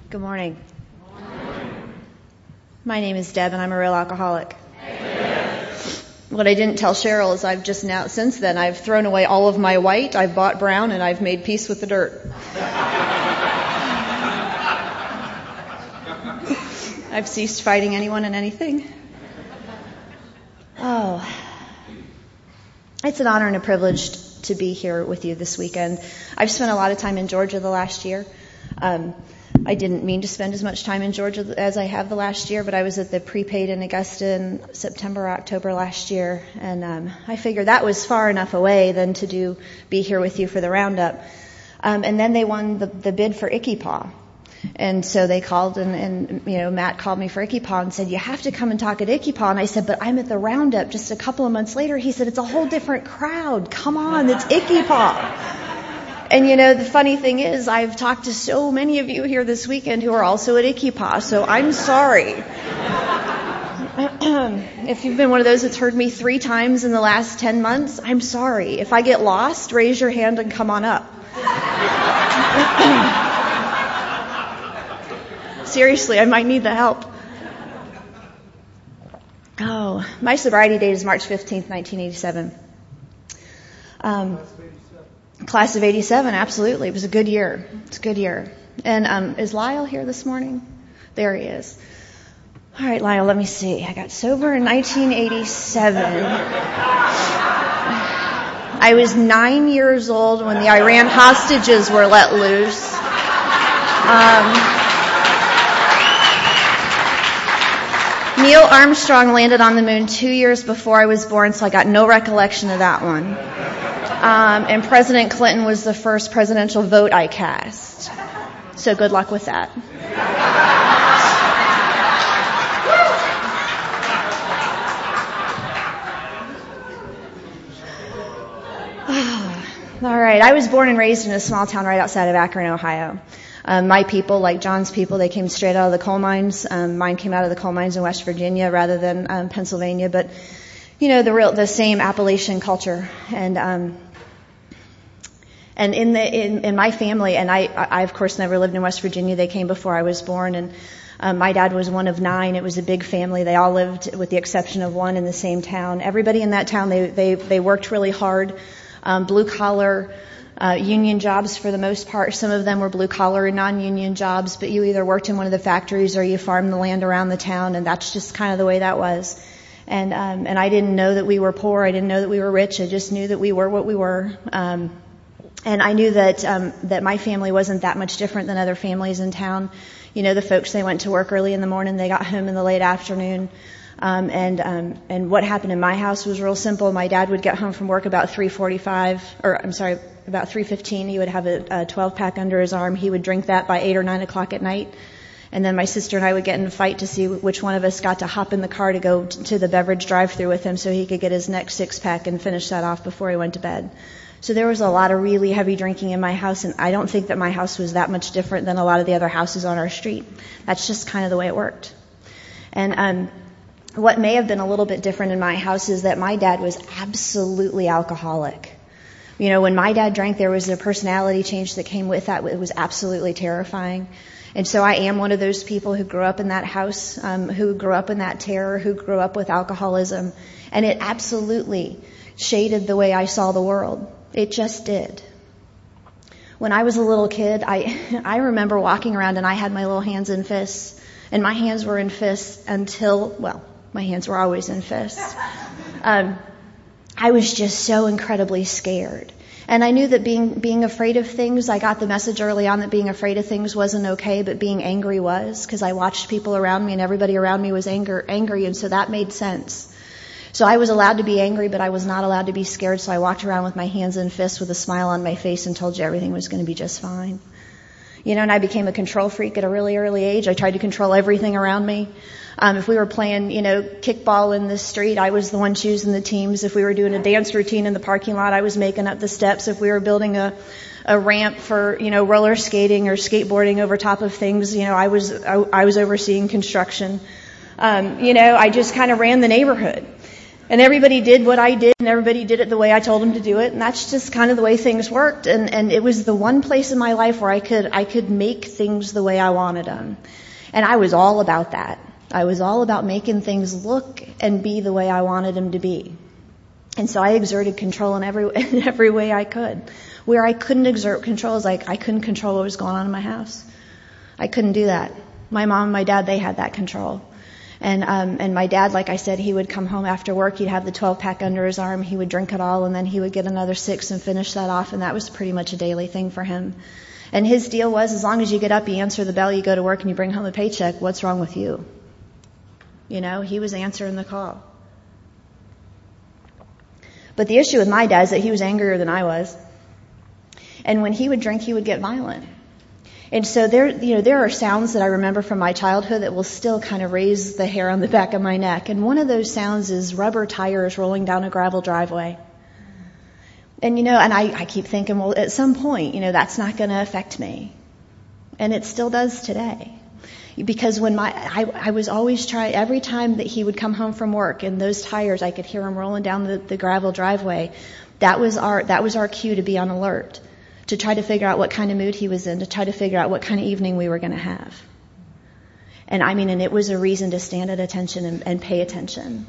Good morning. My name is Deb, and I'm a real alcoholic. What I didn't tell Cheryl is since then, I've thrown away all of my white, I've bought brown, and I've made peace with the dirt. I've ceased fighting anyone and anything. Oh, it's an honor and a privilege to be here with you this weekend. I've spent a lot of time in Georgia the last year. I didn't mean to spend as much time in Georgia as I have the last year, but I was at the prepaid in Augusta in September, October last year, and I figured that was far enough away than to be here with you for the roundup. And then they won the bid for Icky Paw. And so they called and Matt called me for Icky Paw and said, you have to come and talk at Icky Paw. And I said, but I'm at the roundup just a couple of months later. He said, it's a whole different crowd. Come on, it's Icky Paw. And the funny thing is, I've talked to so many of you here this weekend who are also at Icky Paw, so I'm sorry. If you've been one of those that's heard me 3 times in the last 10 months, I'm sorry. If I get lost, raise your hand and come on up. Seriously, I might need the help. Oh, my sobriety date is March 15th, 1987. Class of 87, absolutely. It was a good year. It's a good year. And is Lyle here this morning? There he is. All right, Lyle, let me see. I got sober in 1987. I was 9 years old when the Iran hostages were let loose. Neil Armstrong landed on the moon 2 years before I was born, so I got no recollection of that one. And President Clinton was the first presidential vote I cast. So good luck with that. All right. I was born and raised in a small town right outside of Akron, Ohio. My people, like John's people, they came straight out of the coal mines. Mine came out of the coal mines in West Virginia rather than Pennsylvania, but the same Appalachian culture. And in my family, and I of course never lived in West Virginia. They came before I was born, and my dad was one of 9. It was a big family. They all lived, with the exception of one, in the same town. Everybody in that town, they worked really hard, blue collar, union jobs for the most part. Some of them were blue collar and non-union jobs, but you either worked in one of the factories or you farmed the land around the town, and that's just kind of the way that was. And I didn't know that we were poor. I didn't know that we were rich. I just knew that we were what we were. And I knew that my family wasn't that much different than other families in town. The folks, they went to work early in the morning, they got home in the late afternoon. And what happened in my house was real simple. My dad would get home from work about 3:15. He would have a 12-pack under his arm. He would drink that by 8 or 9 o'clock at night. And then my sister and I would get in a fight to see which one of us got to hop in the car to go to the beverage drive-thru with him so he could get his next 6-pack and finish that off before he went to bed. So there was a lot of really heavy drinking in my house, and I don't think that my house was that much different than a lot of the other houses on our street. That's just kind of the way it worked. And what may have been a little bit different in my house is that my dad was absolutely alcoholic. When my dad drank, there was a personality change that came with that. It was absolutely terrifying. And so I am one of those people who grew up in that house, who grew up in that terror, who grew up with alcoholism. And it absolutely shaded the way I saw the world. It just did. When I was a little kid, I remember walking around and I had my little hands in fists. And my hands were in fists my hands were always in fists. I was just so incredibly scared. And I knew that being afraid of things, I got the message early on that being afraid of things wasn't okay, but being angry was, because I watched people around me and everybody around me was angry, and so that made sense. So I was allowed to be angry, but I was not allowed to be scared, so I walked around with my hands in fists with a smile on my face and told you everything was going to be just fine. And I became a control freak at a really early age. I tried to control everything around me. If we were playing, kickball in the street, I was the one choosing the teams. If we were doing a dance routine in the parking lot, I was making up the steps. If we were building a ramp for, roller skating or skateboarding over top of things, I was overseeing construction. I just kind of ran the neighborhood. And everybody did what I did, and everybody did it the way I told them to do it, and that's just kind of the way things worked. And it was the one place in my life where I could make things the way I wanted them. And I was all about that. I was all about making things look and be the way I wanted them to be. And so I exerted control in every way I could. Where I couldn't exert control is like I couldn't control what was going on in my house. I couldn't do that. My mom and my dad, they had that control. And my dad, like I said, he would come home after work, he'd have the 12-pack under his arm, he would drink it all, and then he would get another 6 and finish that off, and that was pretty much a daily thing for him. And his deal was, as long as you get up, you answer the bell, you go to work, and you bring home a paycheck, what's wrong with you? You know, he was answering the call. But the issue with my dad is that he was angrier than I was. And when he would drink, he would get violent. And so there are sounds that I remember from my childhood that will still kind of raise the hair on the back of my neck. And one of those sounds is rubber tires rolling down a gravel driveway. And, and I keep thinking, well, at some point, that's not going to affect me. And it still does today. Because when I was always trying, every time that he would come home from work and those tires, I could hear him rolling down the gravel driveway. That was our cue to be on alert, to try to figure out what kind of mood he was in, to try to figure out what kind of evening we were going to have. And and it was a reason to stand at attention and pay attention.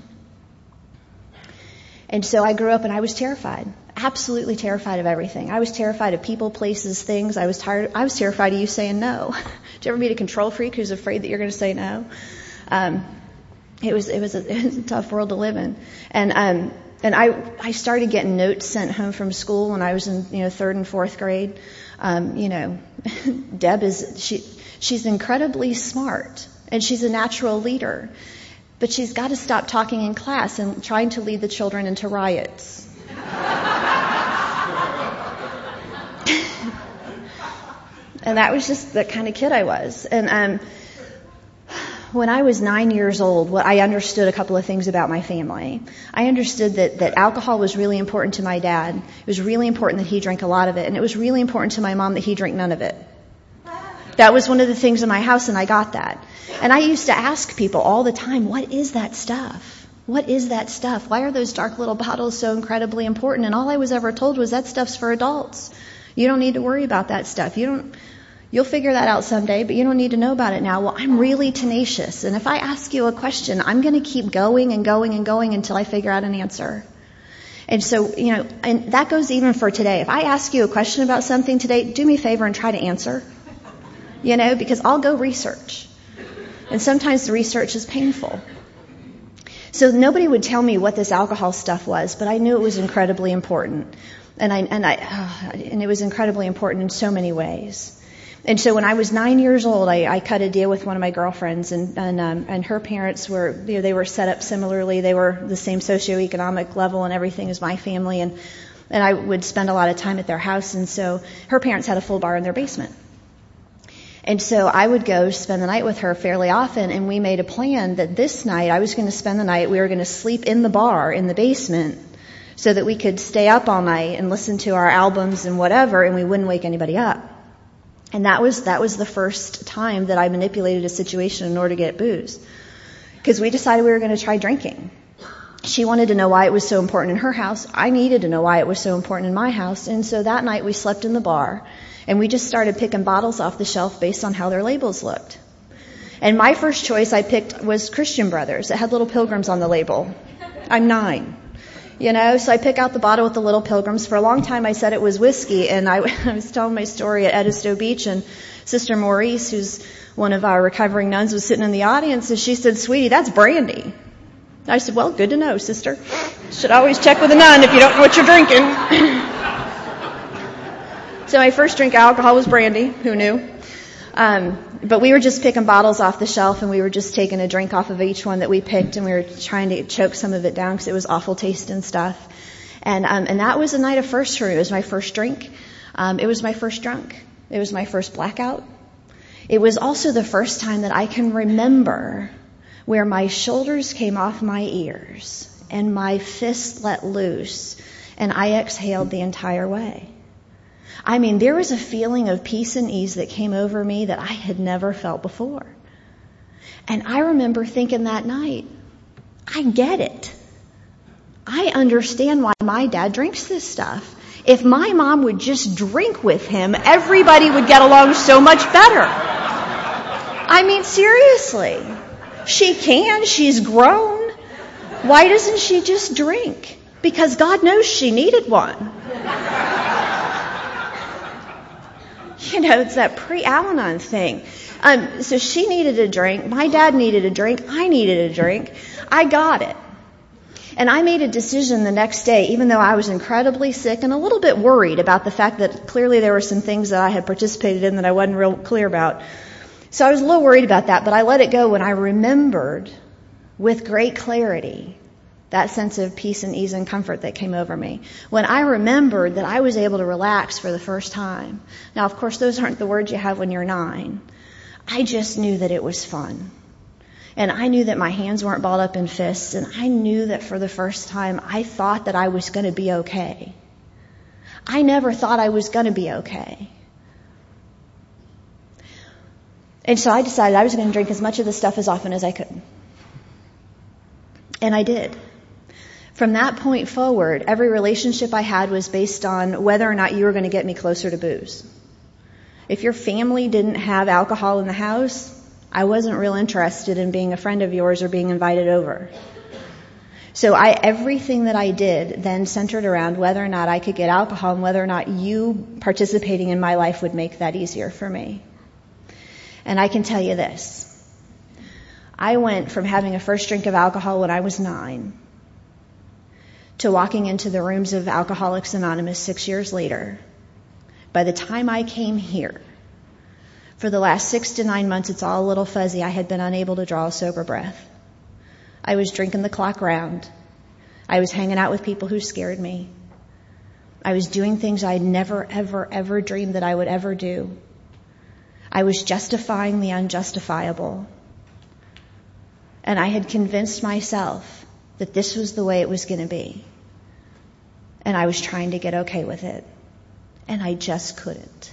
And so I grew up and I was terrified, absolutely terrified of everything. I was terrified of people, places, things. I was terrified of you saying no. Did you ever meet a control freak who's afraid that you're going to say no? It was a tough world to live in. And I started getting notes sent home from school when I was in 3rd and 4th grade. Deb she's incredibly smart and she's a natural leader, but she's got to stop talking in class and trying to lead the children into riots. And that was just the kind of kid I was. And when I was 9 years old, I understood a couple of things about my family. I understood that alcohol was really important to my dad. It was really important that he drank a lot of it. And it was really important to my mom that he drank none of it. That was one of the things in my house, and I got that. And I used to ask people all the time, what is that stuff? What is that stuff? Why are those dark little bottles so incredibly important? And all I was ever told was that stuff's for adults. You don't need to worry about that stuff. You'll figure that out someday, but you don't need to know about it now. Well, I'm really tenacious. And if I ask you a question, I'm going to keep going and going and going until I figure out an answer. And so, and that goes even for today. If I ask you a question about something today, do me a favor and try to answer. Because I'll go research. And sometimes the research is painful. So nobody would tell me what this alcohol stuff was, but I knew it was incredibly important. And it was incredibly important in so many ways. And so when I was 9 years old, I cut a deal with one of my girlfriends, and her parents were, they were set up similarly. They were the same socioeconomic level and everything as my family, and I would spend a lot of time at their house. And so her parents had a full bar in their basement. And so I would go spend the night with her fairly often, and we made a plan that this night I was going to spend the night, we were going to sleep in the bar in the basement so that we could stay up all night and listen to our albums and whatever, and we wouldn't wake anybody up. And that was the first time that I manipulated a situation in order to get booze. Because we decided we were going to try drinking. She wanted to know why it was so important in her house. I needed to know why it was so important in my house. And so that night we slept in the bar, and we just started picking bottles off the shelf based on how their labels looked. And my first choice I picked was Christian Brothers. It had little pilgrims on the label. I'm 9. So I pick out the bottle with the little pilgrims. For a long time I said it was whiskey, and I was telling my story at Edisto Beach, and Sister Maurice, who's one of our recovering nuns, was sitting in the audience, and she said, "Sweetie, that's brandy." I said, "Well, good to know, sister. Should always check with a nun if you don't know what you're drinking." So my first drink of alcohol was brandy. Who knew? But we were just picking bottles off the shelf, and we were just taking a drink off of each one that we picked, and we were trying to choke some of it down because it was awful tasting stuff. And that was a night of firsts for me. It was my first drink. It was my first drunk. It was my first blackout. It was also the first time that I can remember where my shoulders came off my ears and my fists let loose, and I exhaled the entire way. There was a feeling of peace and ease that came over me that I had never felt before. And I remember thinking that night, I get it. I understand why my dad drinks this stuff. If my mom would just drink with him, everybody would get along so much better. I mean, seriously. She can. She's grown. Why doesn't she just drink? Because God knows she needed one. It's that pre-Al-Anon thing. So she needed a drink. My dad needed a drink. I needed a drink. I got it. And I made a decision the next day, even though I was incredibly sick and a little bit worried about the fact that clearly there were some things that I had participated in that I wasn't real clear about. So I was a little worried about that, but I let it go when I remembered with great clarity that sense of peace and ease and comfort that came over me. When I remembered that I was able to relax for the first time. Now, of course, those aren't the words you have when you're 9. I just knew that it was fun. And I knew that my hands weren't balled up in fists, and I knew that for the first time I thought that I was going to be okay. I never thought I was going to be okay. And so I decided I was going to drink as much of this stuff as often as I could. And I did. From that point forward, every relationship I had was based on whether or not you were going to get me closer to booze. If your family didn't have alcohol in the house, I wasn't real interested in being a friend of yours or being invited over. So everything that I did then centered around whether or not I could get alcohol and whether or not you participating in my life would make that easier for me. And I can tell you this. I went from having a first drink of alcohol when I was 9 to walking into the rooms of Alcoholics Anonymous 6 years later. By the time I came here, for the last 6 to 9 months, it's all a little fuzzy, I had been unable to draw a sober breath. I was drinking the clock round. I was hanging out with people who scared me. I was doing things I'd never, ever, ever dreamed that I would ever do. I was justifying the unjustifiable. And I had convinced myself that this was the way it was going to be. And I was trying to get okay with it. And I just couldn't.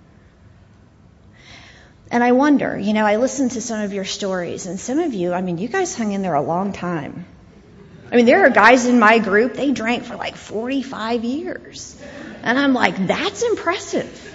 And I wonder, I listened to some of your stories, and some of you, you guys hung in there a long time. There are guys in my group, they drank for like 45 years. And I'm like, that's impressive.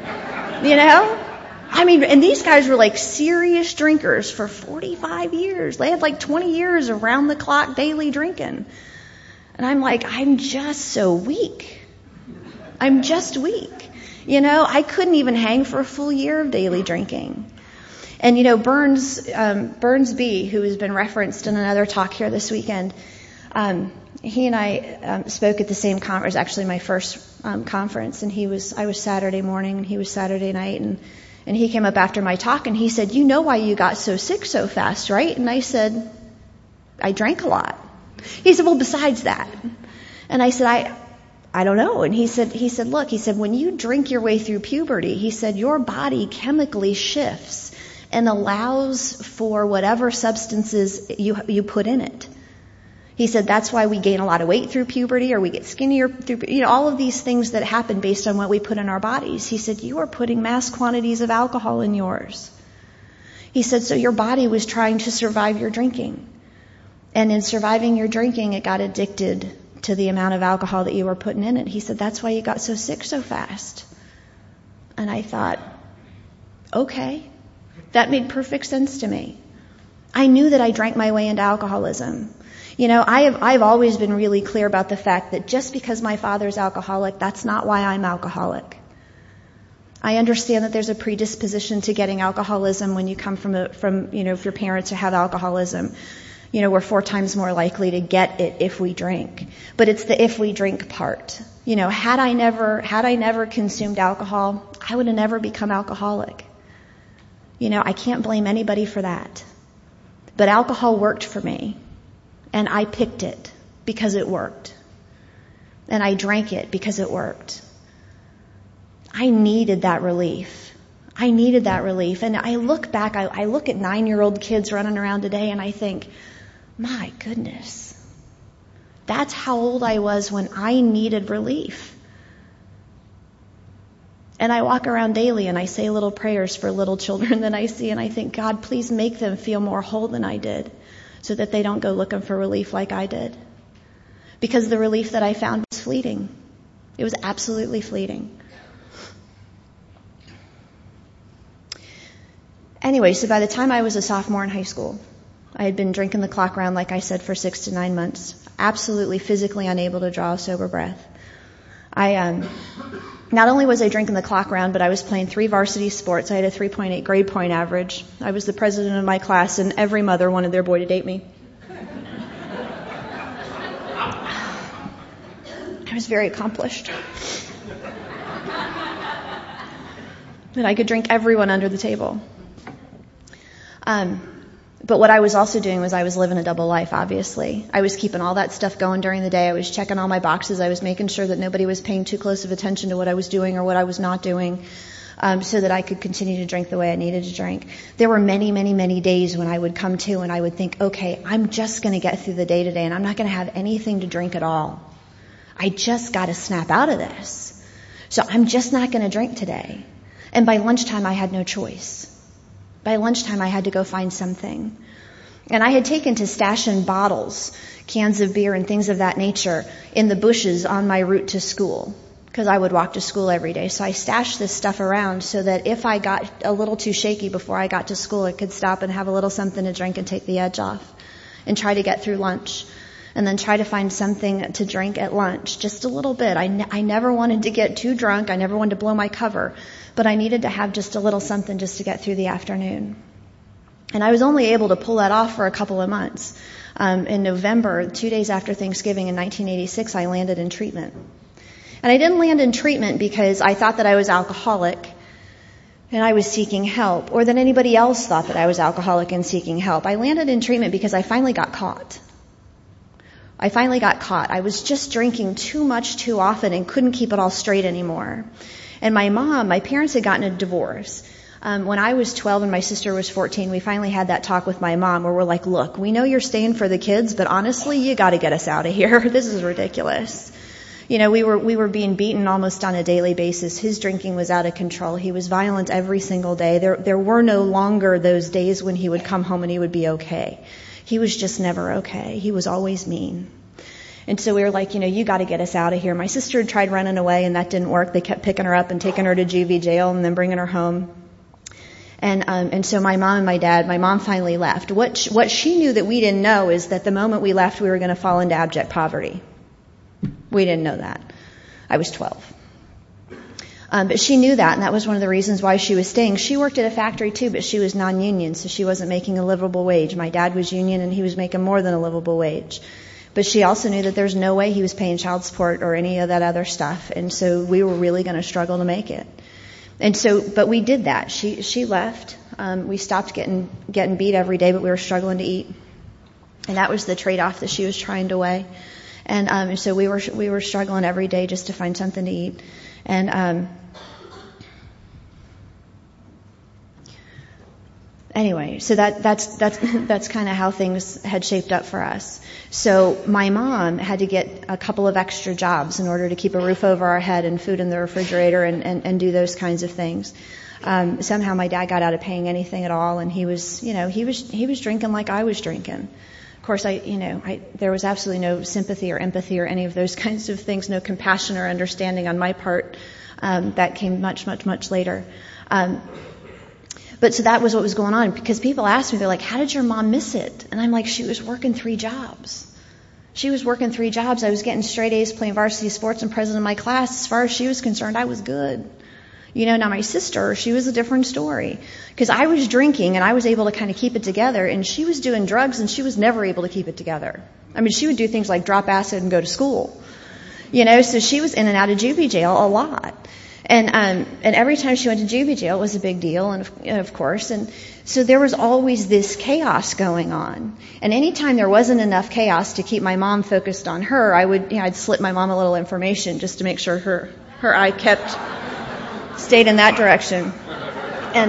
And these guys were like serious drinkers for 45 years. They had like 20 years around the clock daily drinking. And I'm like, I'm just so weak. I'm just weak. I couldn't even hang for a full year of daily drinking. And Burns B., who has been referenced in another talk here this weekend, he and I spoke at the same conference, actually my first conference, and I was Saturday morning and he was Saturday night, and he came up after my talk and he said, "You know why you got so sick so fast, right?" And I said, "I drank a lot." He said, "Well, besides that." And I said, I don't know. And he said, look, when you drink your way through puberty, he said, your body chemically shifts and allows for whatever substances you put in it. He said, that's why we gain a lot of weight through puberty, or we get skinnier through, all of these things that happen based on what we put in our bodies. He said, you are putting mass quantities of alcohol in yours. He said, so your body was trying to survive your drinking. And in surviving your drinking, it got addicted to the amount of alcohol that you were putting in it. He said, that's why you got so sick so fast. And I thought, okay, that made perfect sense to me. I knew that I drank my way into alcoholism. I've always been really clear about the fact that just because my father's alcoholic, that's not why I'm alcoholic. I understand that there's a predisposition to getting alcoholism when you come from if your parents have alcoholism. We're 4 times more likely to get it if we drink. But it's the if we drink part. Had I never consumed alcohol, I would have never become alcoholic. I can't blame anybody for that. But alcohol worked for me. And I picked it because it worked. And I drank it because it worked. I needed that relief. And I look back, I look at 9-year-old kids running around today and I think, my goodness, that's how old I was when I needed relief. And I walk around daily and I say little prayers for little children that I see, and I think, God, please make them feel more whole than I did, so that they don't go looking for relief like I did. because the relief that I found was fleeting. It was absolutely fleeting. Anyway, so by the time I was a sophomore in high school, I had been drinking the clock around, like I said, for 6 to 9 months, absolutely physically unable to draw a sober breath. Not only was I drinking the clock around, but I was playing 3 varsity sports. I had a 3.8 grade point average. I was the president of my class, and every mother wanted their boy to date me. I was very accomplished. And I could drink everyone under the table. But what I was also doing was I was living a double life, obviously. I was keeping all that stuff going during the day. I was checking all my boxes. I was making sure that nobody was paying too close of attention to what I was doing or what I was not doing, so that I could continue to drink the way I needed to drink. There were many, many, many days when I would come to and I would think, okay, I'm just going to get through the day today and I'm not going to have anything to drink at all. I just got to snap out of this. So I'm just not going to drink today. And by lunchtime, I had no choice. By lunchtime, I had to go find something. And I had taken to stashing bottles, cans of beer and things of that nature in the bushes on my route to school, because I would walk to school every day. So I stashed this stuff around so that if I got a little too shaky before I got to school, I could stop and have a little something to drink and take the edge off and try to get through lunch. And then try to find something to drink at lunch, just a little bit. I never wanted to get too drunk. I never wanted to blow my cover. But I needed to have just a little something just to get through the afternoon. And I was only able to pull that off for a couple of months. In November, 2 days after Thanksgiving in 1986, I landed in treatment. And I didn't land in treatment because I thought that I was alcoholic and I was seeking help, or that anybody else thought that I was alcoholic and seeking help. I landed in treatment because I finally got caught. I was just drinking too much too often and couldn't keep it all straight anymore. And my parents had gotten a divorce. When I was 12 and my sister was 14, we finally had that talk with my mom where we're like, look, we know you're staying for the kids, but honestly, you got to get us out of here. This is ridiculous. You know, we were being beaten almost on a daily basis. His drinking was out of control. He was violent every single day. There were no longer those days when he would come home and he would be okay. He was just never okay. He was always mean. And so we were like, you got to get us out of here. My sister had tried running away and that didn't work. They kept picking her up and taking her to juvie jail and then bringing her home. And so my mom and my mom finally left. What she knew that we didn't know is that the moment we left, we were going to fall into abject poverty. We didn't know that. I was 12. But she knew that, and that was one of the reasons why she was staying. She worked at a factory too, but she was non-union, so she wasn't making a livable wage. My dad was union and he was making more than a livable wage. But she also knew that there's no way he was paying child support or any of that other stuff. And so we were really going to struggle to make it. And so, but we did that. She left. We stopped getting beat every day, but we were struggling to eat. And that was the trade-off that she was trying to weigh. And so we were struggling every day just to find something to eat. And anyway, so that's kind of how things had shaped up for us. So my mom had to get a couple of extra jobs in order to keep a roof over our head and food in the refrigerator and do those kinds of things. Somehow my dad got out of paying anything at all, and he was drinking like I was drinking. Of course, there was absolutely no sympathy or empathy or any of those kinds of things, no compassion or understanding on my part. That came much, much, much later. But so that was what was going on, because people asked me, they're like, how did your mom miss it? And I'm like, she was working 3 jobs. I was getting straight A's, playing varsity sports, and president of my class. As far as she was concerned, I was good. Now my sister, she was a different story, because I was drinking and I was able to kind of keep it together, and she was doing drugs and she was never able to keep it together. I mean, she would do things like drop acid and go to school. So she was in and out of juvie jail a lot. And every time she went to juvie jail, it was a big deal, and of course. And so there was always this chaos going on. And anytime there wasn't enough chaos to keep my mom focused on her, I'd slip my mom a little information just to make sure her eye stayed in that direction. And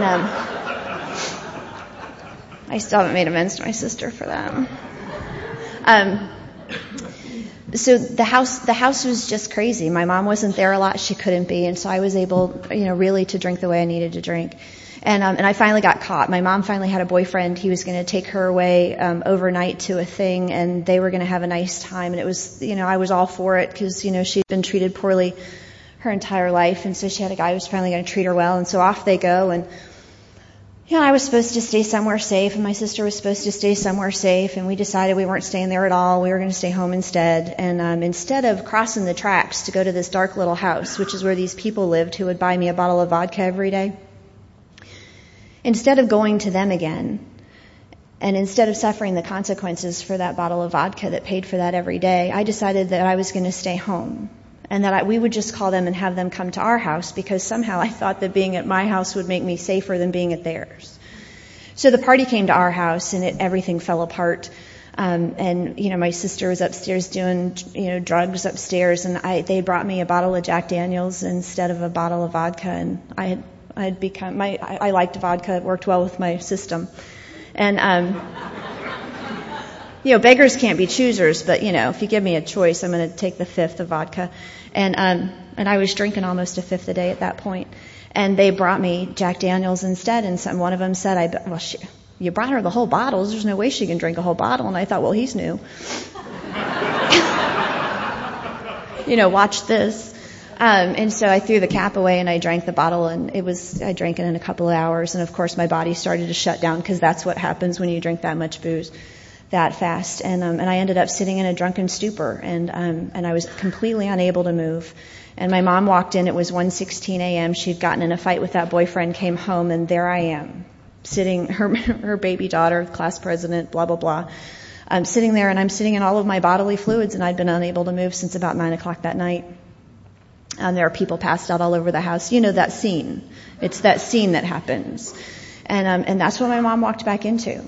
I still haven't made amends to my sister for that. So the house was just crazy. My mom wasn't there a lot. She couldn't be. And so I was able, really to drink the way I needed to drink. And I finally got caught. My mom finally had a boyfriend. He was going to take her away, overnight to a thing, and they were going to have a nice time. And it was, I was all for it because, she'd been treated poorly her entire life. And so she had a guy who was finally going to treat her well. And so off they go. And, I was supposed to stay somewhere safe, and my sister was supposed to stay somewhere safe, and we decided we weren't staying there at all. We were going to stay home instead. And instead of crossing the tracks to go to this dark little house, which is where these people lived who would buy me a bottle of vodka every day, instead of going to them again, and instead of suffering the consequences for that bottle of vodka that paid for that every day, I decided that I was going to stay home. And that we would just call them and have them come to our house, because somehow I thought that being at my house would make me safer than being at theirs. So the party came to our house, and everything fell apart. And my sister was upstairs doing, drugs upstairs, and they brought me a bottle of Jack Daniels instead of a bottle of vodka. And I liked vodka. It worked well with my system. And, beggars can't be choosers, but, if you give me a choice, I'm going to take the fifth of vodka. And I was drinking almost a fifth a day at that point. And they brought me Jack Daniels instead, and one of them said, you brought her the whole bottle. There's no way she can drink a whole bottle. And I thought, well, he's new. Watch this. And so I threw the cap away and I drank the bottle, and I drank it in a couple of hours. And of course my body started to shut down, because that's what happens when you drink that much booze that fast. And I ended up sitting in a drunken stupor, and I was completely unable to move. And my mom walked in. It was 1:16 a.m. She'd gotten in a fight with that boyfriend, came home, and there I am, sitting, her baby daughter, class president, blah, blah, blah. I'm sitting there, and I'm sitting in all of my bodily fluids, and I'd been unable to move since about 9 o'clock that night. There are people passed out all over the house. You know that scene. It's that scene that happens. And that's what my mom walked back into.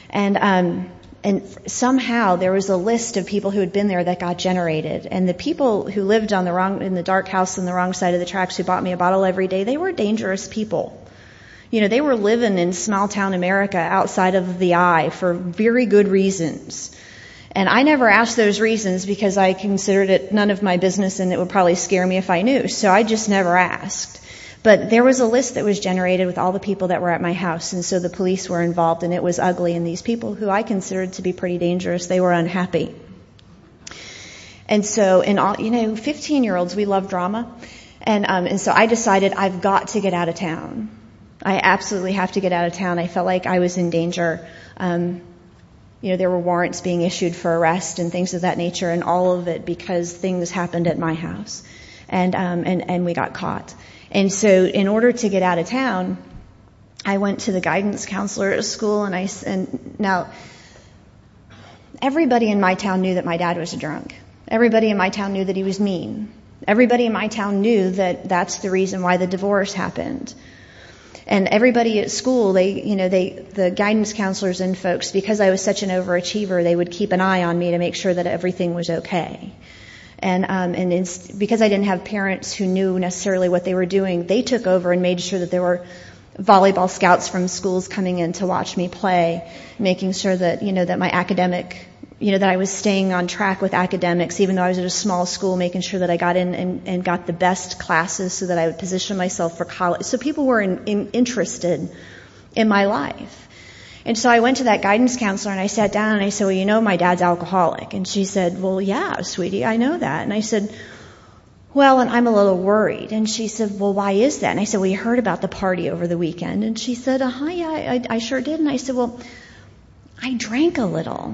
And somehow there was a list of people who had been there that got generated. And the people who lived in the dark house on the wrong side of the tracks, who bought me a bottle every day, they were dangerous people. They were living in small town America outside of the eye for very good reasons. And I never asked those reasons, because I considered it none of my business, and it would probably scare me if I knew. So I just never asked. But there was a list that was generated with all the people that were at my house, and so the police were involved, and it was ugly. And these people, who I considered to be pretty dangerous, they were unhappy. And so, 15-year-olds, we love drama. And so I decided I've got to get out of town. I absolutely have to get out of town. I felt like I was in danger. There were warrants being issued for arrest and things of that nature, and all of it because things happened at my house. And we got caught. And so in order to get out of town, I went to the guidance counselor at school, and now everybody in my town knew that my dad was a drunk. Everybody in my town knew that he was mean. Everybody in my town knew that that's the reason why the divorce happened. And everybody at school, the guidance counselors and folks, because I was such an overachiever, they would keep an eye on me to make sure that everything was okay. And because I didn't have parents who knew necessarily what they were doing, they took over and made sure that there were volleyball scouts from schools coming in to watch me play, making sure that, that my academic, that I was staying on track with academics, even though I was at a small school, making sure that I got in and got the best classes so that I would position myself for college. So people were interested in my life. And so I went to that guidance counselor, and I sat down, and I said, well, my dad's alcoholic. And she said, well, yeah, sweetie, I know that. And I said, well, and I'm a little worried. And she said, well, why is that? And I said, well, you heard about the party over the weekend. And she said, yeah, I sure did. And I said, well, I drank a little.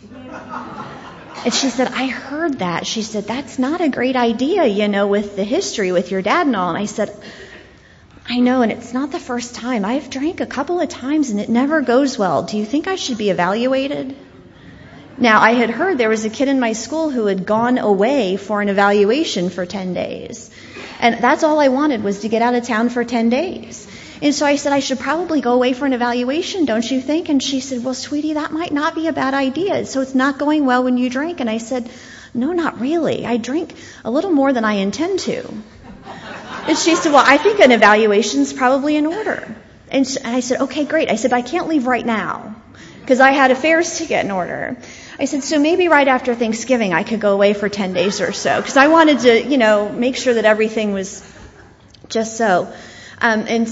And she said, I heard that. She said, that's not a great idea, with the history with your dad and all. And I said, I know, and it's not the first time. I've drank a couple of times, and it never goes well. Do you think I should be evaluated? Now, I had heard there was a kid in my school who had gone away for an evaluation for 10 days. And that's all I wanted, was to get out of town for 10 days. And so I said, I should probably go away for an evaluation, don't you think? And she said, well, sweetie, that might not be a bad idea. So it's not going well when you drink. And I said, no, not really. I drink a little more than I intend to. And she said, well, I think an evaluation's probably in order. And I said, okay, great. I said, but I can't leave right now, because I had affairs to get in order. I said, so maybe right after Thanksgiving I could go away for 10 days or so, because I wanted to, make sure that everything was just so. And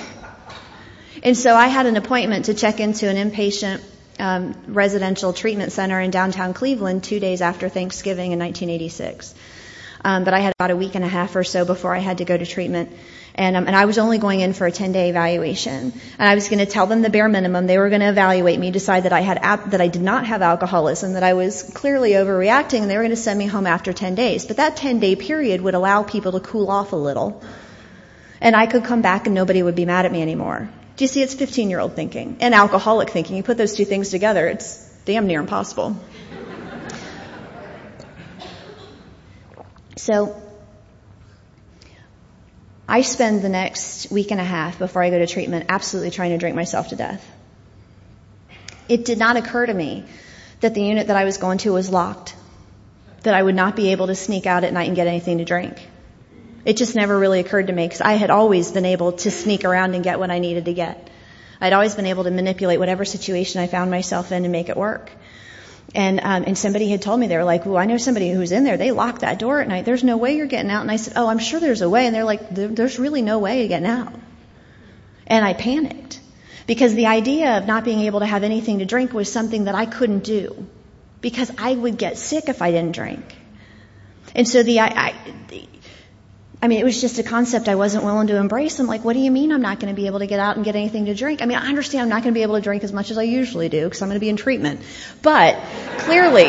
so I had an appointment to check into an inpatient residential treatment center in downtown Cleveland 2 days after Thanksgiving in 1986. But I had about a week and a half or so before I had to go to treatment. And I was only going in for a 10-day evaluation. And I was going to tell them the bare minimum. They were going to evaluate me, decide that that I did not have alcoholism, that I was clearly overreacting, and they were going to send me home after 10 days. But that 10-day period would allow people to cool off a little. And I could come back and nobody would be mad at me anymore. Do you see? It's 15-year-old thinking and alcoholic thinking. You put those two things together, it's damn near impossible. So I spend the next week and a half before I go to treatment absolutely trying to drink myself to death. It did not occur to me that the unit that I was going to was locked, that I would not be able to sneak out at night and get anything to drink. It just never really occurred to me, because I had always been able to sneak around and get what I needed to get. I'd always been able to manipulate whatever situation I found myself in and make it work. And somebody had told me, they were like, well, I know somebody who's in there. They lock that door at night. There's no way you're getting out. And I said, oh, I'm sure there's a way. And they're like, there's really no way of getting out. And I panicked, because the idea of not being able to have anything to drink was something that I couldn't do, because I would get sick if I didn't drink. And so it was just a concept I wasn't willing to embrace. I'm like, what do you mean I'm not going to be able to get out and get anything to drink? I mean, I understand I'm not going to be able to drink as much as I usually do, because I'm going to be in treatment. But clearly,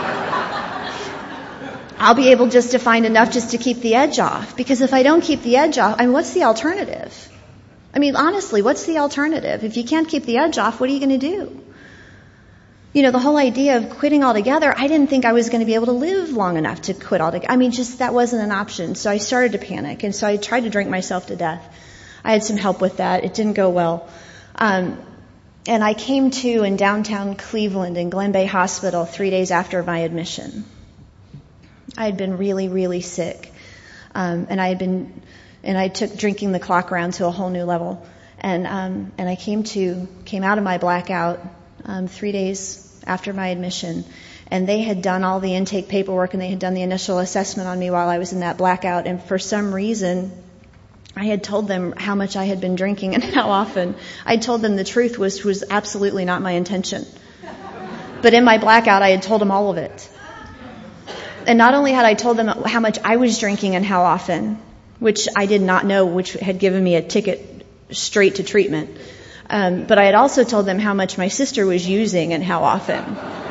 I'll be able just to find enough just to keep the edge off. Because if I don't keep the edge off, what's the alternative? Honestly, what's the alternative? If you can't keep the edge off, what are you going to do? The whole idea of quitting altogether, I didn't think I was going to be able to live long enough to quit altogether. That wasn't an option. So I started to panic, and so I tried to drink myself to death. I had some help with that. It didn't go well. And I came to in downtown Cleveland in Glen Bay Hospital 3 days after my admission. I had been really, really sick. And I took drinking the clock around to a whole new level. And I came out of my blackout 3 days after my admission, and they had done all the intake paperwork, and they had done the initial assessment on me while I was in that blackout. And for some reason, I had told them how much I had been drinking and how often. I told them the truth, was absolutely not my intention. But in my blackout, I had told them all of it. And not only had I told them how much I was drinking and how often, which I did not know, which had given me a ticket straight to treatment, but I had also told them how much my sister was using and how often.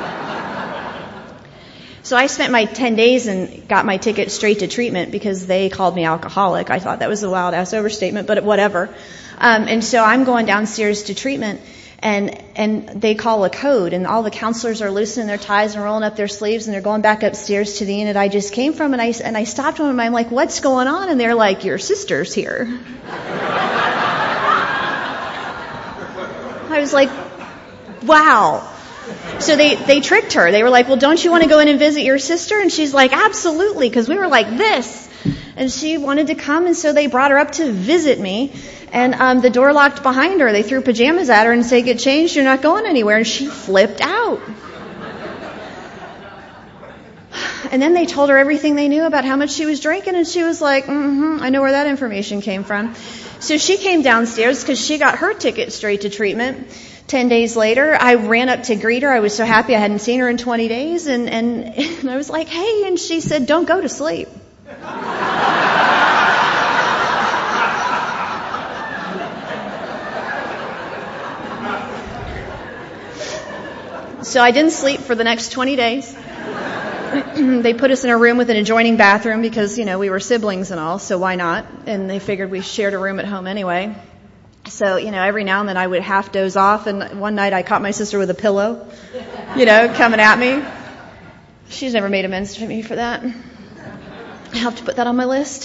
So I spent my 10 days and got my ticket straight to treatment, because they called me alcoholic. I thought that was a wild-ass overstatement, but whatever. And so I'm going downstairs to treatment, and they call a code, and all the counselors are loosening their ties and rolling up their sleeves, and they're going back upstairs to the unit I just came from, and I stopped them, and I'm like, what's going on? And they're like, your sister's here. I was like, wow. So they tricked her. They were like, well, don't you want to go in and visit your sister? And she's like, absolutely, because we were like this. And she wanted to come, and so they brought her up to visit me. And the door locked behind her. They threw pajamas at her and said, get changed, you're not going anywhere. And she flipped out. And then they told her everything they knew about how much she was drinking, and she was like, I know where that information came from. So she came downstairs because she got her ticket straight to treatment. 10 days later, I ran up to greet her. I was so happy I hadn't seen her in 20 days. And I was like, hey, and she said, don't go to sleep. So I didn't sleep for the next 20 days. They put us in a room with an adjoining bathroom because, we were siblings and all, so why not? And they figured we shared a room at home anyway. So, every now and then I would half doze off, and one night I caught my sister with a pillow, coming at me. She's never made amends to me for that. I have to put that on my list.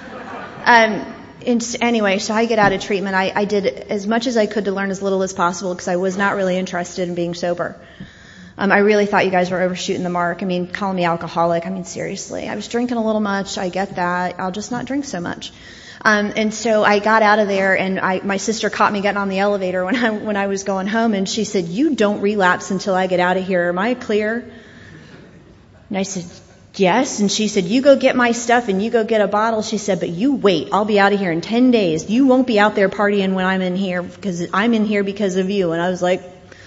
Anyway, so I get out of treatment. I did as much as I could to learn as little as possible, because I was not really interested in being sober. I really thought you guys were overshooting the mark. I mean, calling me alcoholic. I mean, seriously. I was drinking a little much. I get that. I'll just not drink so much. And so I got out of there, and my sister caught me getting on the elevator when I was going home, and she said, "You don't relapse until I get out of here. Am I clear?" And I said, "Yes." And she said, "You go get my stuff and you go get a bottle." She said, "But you wait. I'll be out of here in 10 days. You won't be out there partying when I'm in here, because I'm in here because of you." And I was like,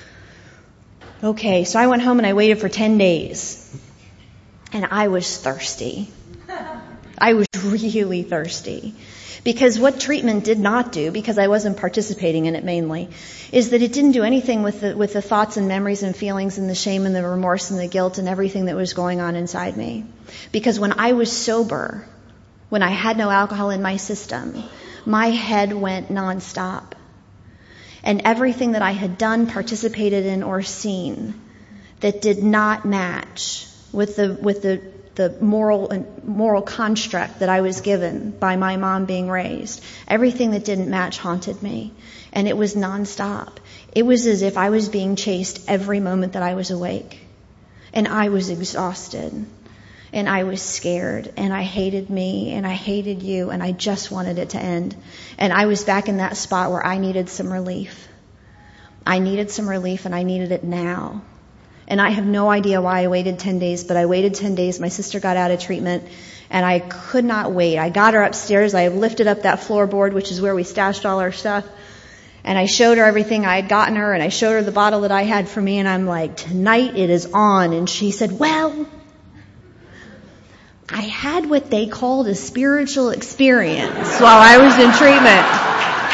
okay. So I went home and I waited for 10 days. And I was thirsty. I was really thirsty. Because what treatment did not do, because I wasn't participating in it mainly, is that it didn't do anything with the thoughts and memories and feelings and the shame and the remorse and the guilt and everything that was going on inside me. Because when I was sober, when I had no alcohol in my system, my head went nonstop. And everything that I had done, participated in, or seen that did not match with the moral construct that I was given by my mom being raised. Everything that didn't match haunted me. And it was nonstop. It was as if I was being chased every moment that I was awake. And I was exhausted. And I was scared. And I hated me. And I hated you. And I just wanted it to end. And I was back in that spot where I needed some relief. I needed some relief, and I needed it now. And I have no idea why I waited 10 days, but I waited 10 days. My sister got out of treatment, and I could not wait. I got her upstairs. I lifted up that floorboard, which is where we stashed all our stuff, and I showed her everything I had gotten her, and I showed her the bottle that I had for me, and I'm like, "Tonight it is on." And she said, "Well, I had what they called a spiritual experience while I was in treatment."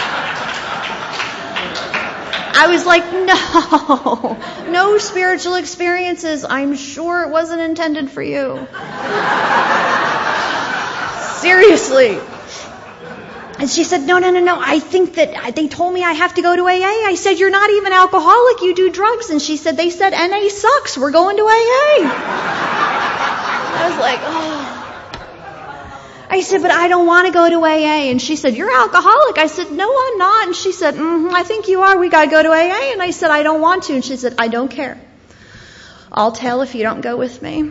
I was like, no spiritual experiences. I'm sure it wasn't intended for you. Seriously. And she said, no. I think that they told me I have to go to AA. I said, "You're not even alcoholic. You do drugs." And she said, "They said NA sucks. We're going to AA." I was like, oh. I said, "But I don't want to go to AA." And she said, "You're alcoholic." I said, "No, I'm not." And she said, "I think you are. We got to go to AA." And I said, "I don't want to." And she said, "I don't care. I'll tell if you don't go with me."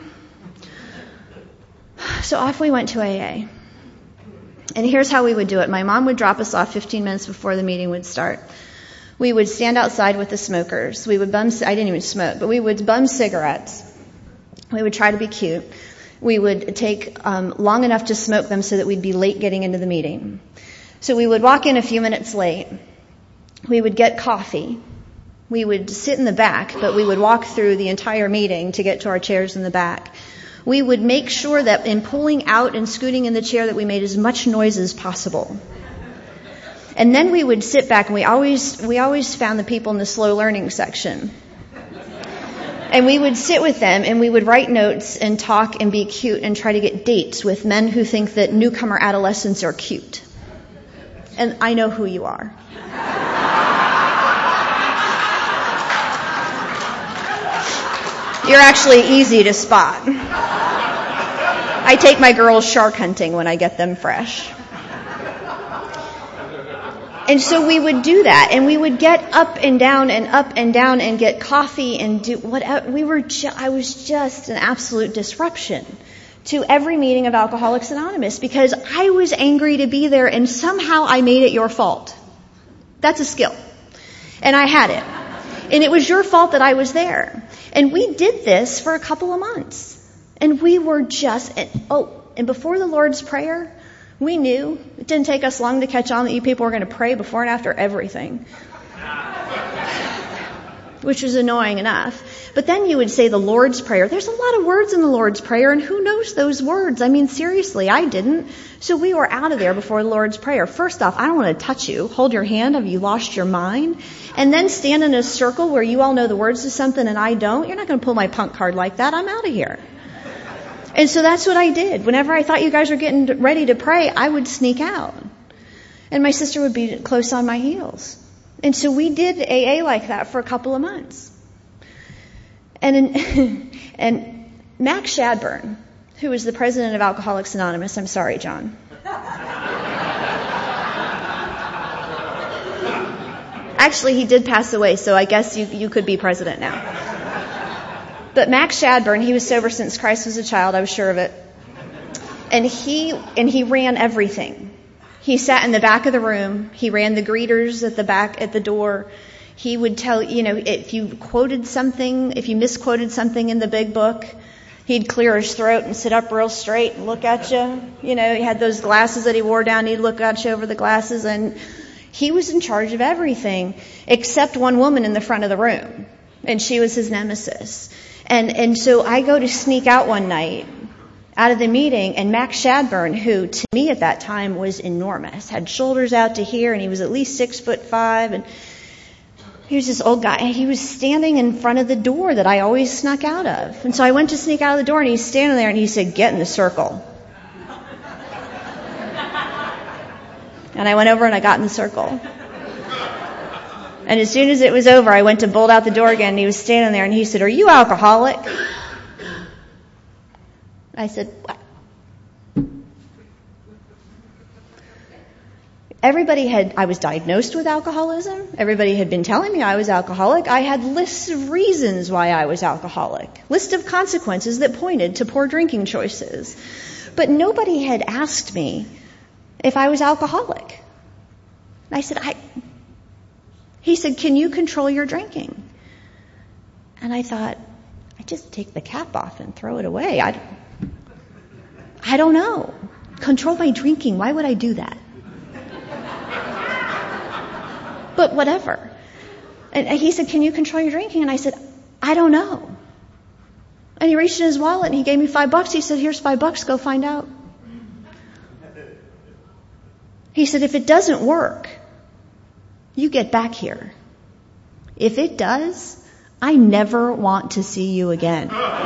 So off we went to AA. And here's how we would do it. My mom would drop us off 15 minutes before the meeting would start. We would stand outside with the smokers. I didn't even smoke, but we would bum cigarettes. We would try to be cute. We would take long enough to smoke them so that we'd be late getting into the meeting. So we would walk in a few minutes late. We would get coffee. We would sit in the back, but we would walk through the entire meeting to get to our chairs in the back. We would make sure that in pulling out and scooting in the chair that we made as much noise as possible. And then we would sit back, and we always found the people in the slow learning section. And we would sit with them, and we would write notes and talk and be cute and try to get dates with men who think that newcomer adolescents are cute. And I know who you are. You're actually easy to spot. I take my girls shark hunting when I get them fresh. And so we would do that, and we would get up and down and get coffee and do whatever. I was just an absolute disruption to every meeting of Alcoholics Anonymous because I was angry to be there, and somehow I made it your fault. That's a skill. And I had it. And it was your fault that I was there. And we did this for a couple of months. And we were and before the Lord's Prayer, we knew it didn't take us long to catch on that you people were going to pray before and after everything. Which was annoying enough. But then you would say the Lord's Prayer. There's a lot of words in the Lord's Prayer, and who knows those words? I mean, seriously, I didn't. So we were out of there before the Lord's Prayer. First off, I don't want to touch you. Hold your hand. Have you lost your mind? And then stand in a circle where you all know the words to something and I don't. You're not going to pull my punk card like that. I'm out of here. And so that's what I did. Whenever I thought you guys were getting ready to pray, I would sneak out. And my sister would be close on my heels. And so we did AA like that for a couple of months. And Max Shadburn, who was the president of Alcoholics Anonymous, I'm sorry, John. Actually, he did pass away, so I guess you could be president now. But Max Shadburn, he was sober since Christ was a child. I was sure of it. And he ran everything. He sat in the back of the room. He ran the greeters at the back, at the door. He would tell, if you misquoted something in the big book, he'd clear his throat and sit up real straight and look at you. He had those glasses that he wore down. He'd look at you over the glasses, and he was in charge of everything except one woman in the front of the room, and she was his nemesis. And so I go to sneak out one night out of the meeting, and Max Shadburn, who to me at that time was enormous, had shoulders out to here, and he was at least 6'5", and he was this old guy, and he was standing in front of the door that I always snuck out of. And so I went to sneak out of the door, and he's standing there, and he said, "Get in the circle." And I went over and I got in the circle. And as soon as it was over, I went to bolt out the door again, and he was standing there, and he said, "Are you alcoholic?" I said, "What?" I was diagnosed with alcoholism. Everybody had been telling me I was alcoholic. I had lists of reasons why I was alcoholic, list of consequences that pointed to poor drinking choices. But nobody had asked me if I was alcoholic. And I said, He said, "Can you control your drinking?" And I thought, I just take the cap off and throw it away. I don't know. Control my drinking. Why would I do that? But whatever. And he said, "Can you control your drinking?" And I said, "I don't know." And he reached in his wallet and he gave me $5. He said, "Here's $5. Go find out." He said, "If it doesn't work, you get back here. If it does, I never want to see you again."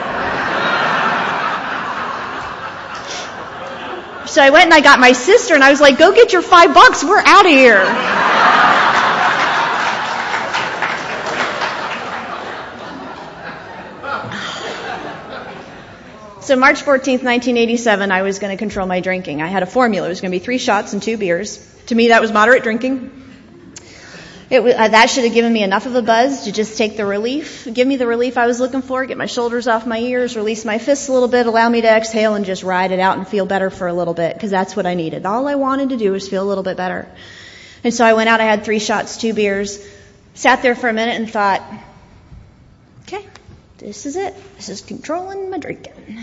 So I went and I got my sister, and I was like, "Go get your $5. We're out of here." So March 14th, 1987, I was going to control my drinking. I had a formula. It was going to be 3 shots and 2 beers. To me, that was moderate drinking. That should have given me enough of a buzz to just take the relief, give me the relief I was looking for, get my shoulders off my ears, release my fists a little bit, allow me to exhale and just ride it out and feel better for a little bit, because that's what I needed. All I wanted to do was feel a little bit better. And so I went out, I had 3 shots, 2 beers, sat there for a minute and thought, okay, this is it. This is controlling my drinking.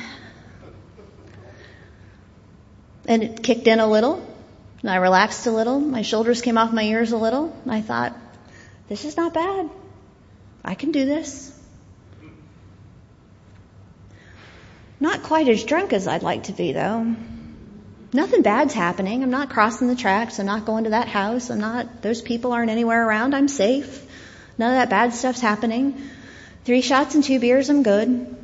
And it kicked in a little. And I relaxed a little. My shoulders came off my ears a little. And I thought, this is not bad. I can do this. Not quite as drunk as I'd like to be, though. Nothing bad's happening. I'm not crossing the tracks. I'm not going to that house. Those people aren't anywhere around. I'm safe. None of that bad stuff's happening. 3 shots and 2 beers, I'm good.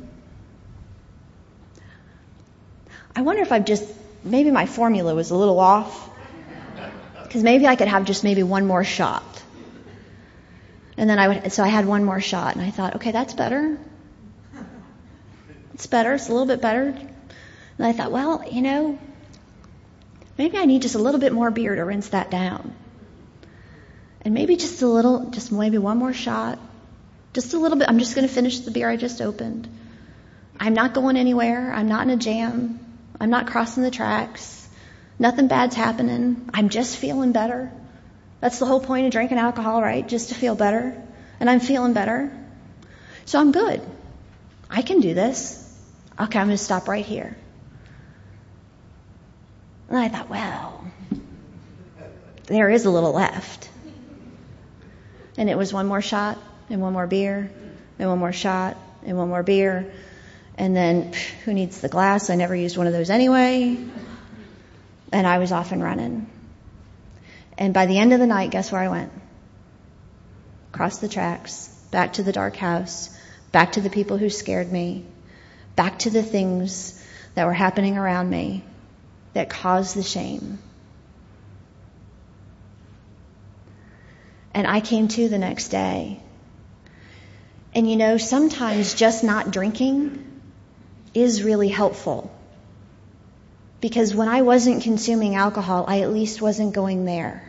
I wonder if maybe my formula was a little off. Because maybe I could have just maybe one more shot. And then so I had one more shot, and I thought, okay, that's better. It's better. It's a little bit better. And I thought, well, maybe I need just a little bit more beer to rinse that down. And maybe just maybe one more shot. Just a little bit. I'm just going to finish the beer I just opened. I'm not going anywhere. I'm not in a jam. I'm not crossing the tracks. Nothing bad's happening. I'm just feeling better. That's the whole point of drinking alcohol, right? Just to feel better. And I'm feeling better. So I'm good. I can do this. Okay, I'm going to stop right here. And I thought, well, there is a little left. And it was one more shot, and one more beer, and one more shot, and one more beer. And then, who needs the glass? I never used one of those anyway. And I was off and running. And by the end of the night, guess where I went? Across the tracks, back to the dark house, back to the people who scared me, back to the things that were happening around me that caused the shame. And I came to the next day. And sometimes just not drinking is really helpful. Because when I wasn't consuming alcohol, I at least wasn't going there.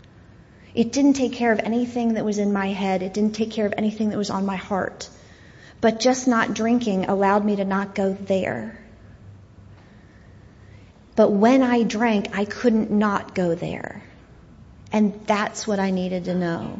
It didn't take care of anything that was in my head. It didn't take care of anything that was on my heart. But just not drinking allowed me to not go there. But when I drank, I couldn't not go there. And that's what I needed to know.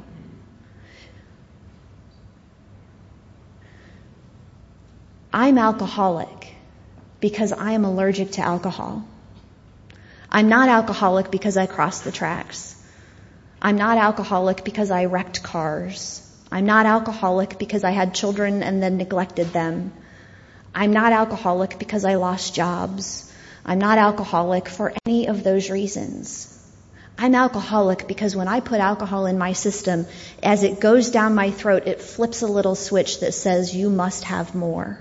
I'm alcoholic because I am allergic to alcohol. I'm not alcoholic because I crossed the tracks. I'm not alcoholic because I wrecked cars. I'm not alcoholic because I had children and then neglected them. I'm not alcoholic because I lost jobs. I'm not alcoholic for any of those reasons. I'm alcoholic because when I put alcohol in my system, as it goes down my throat, it flips a little switch that says, you must have more.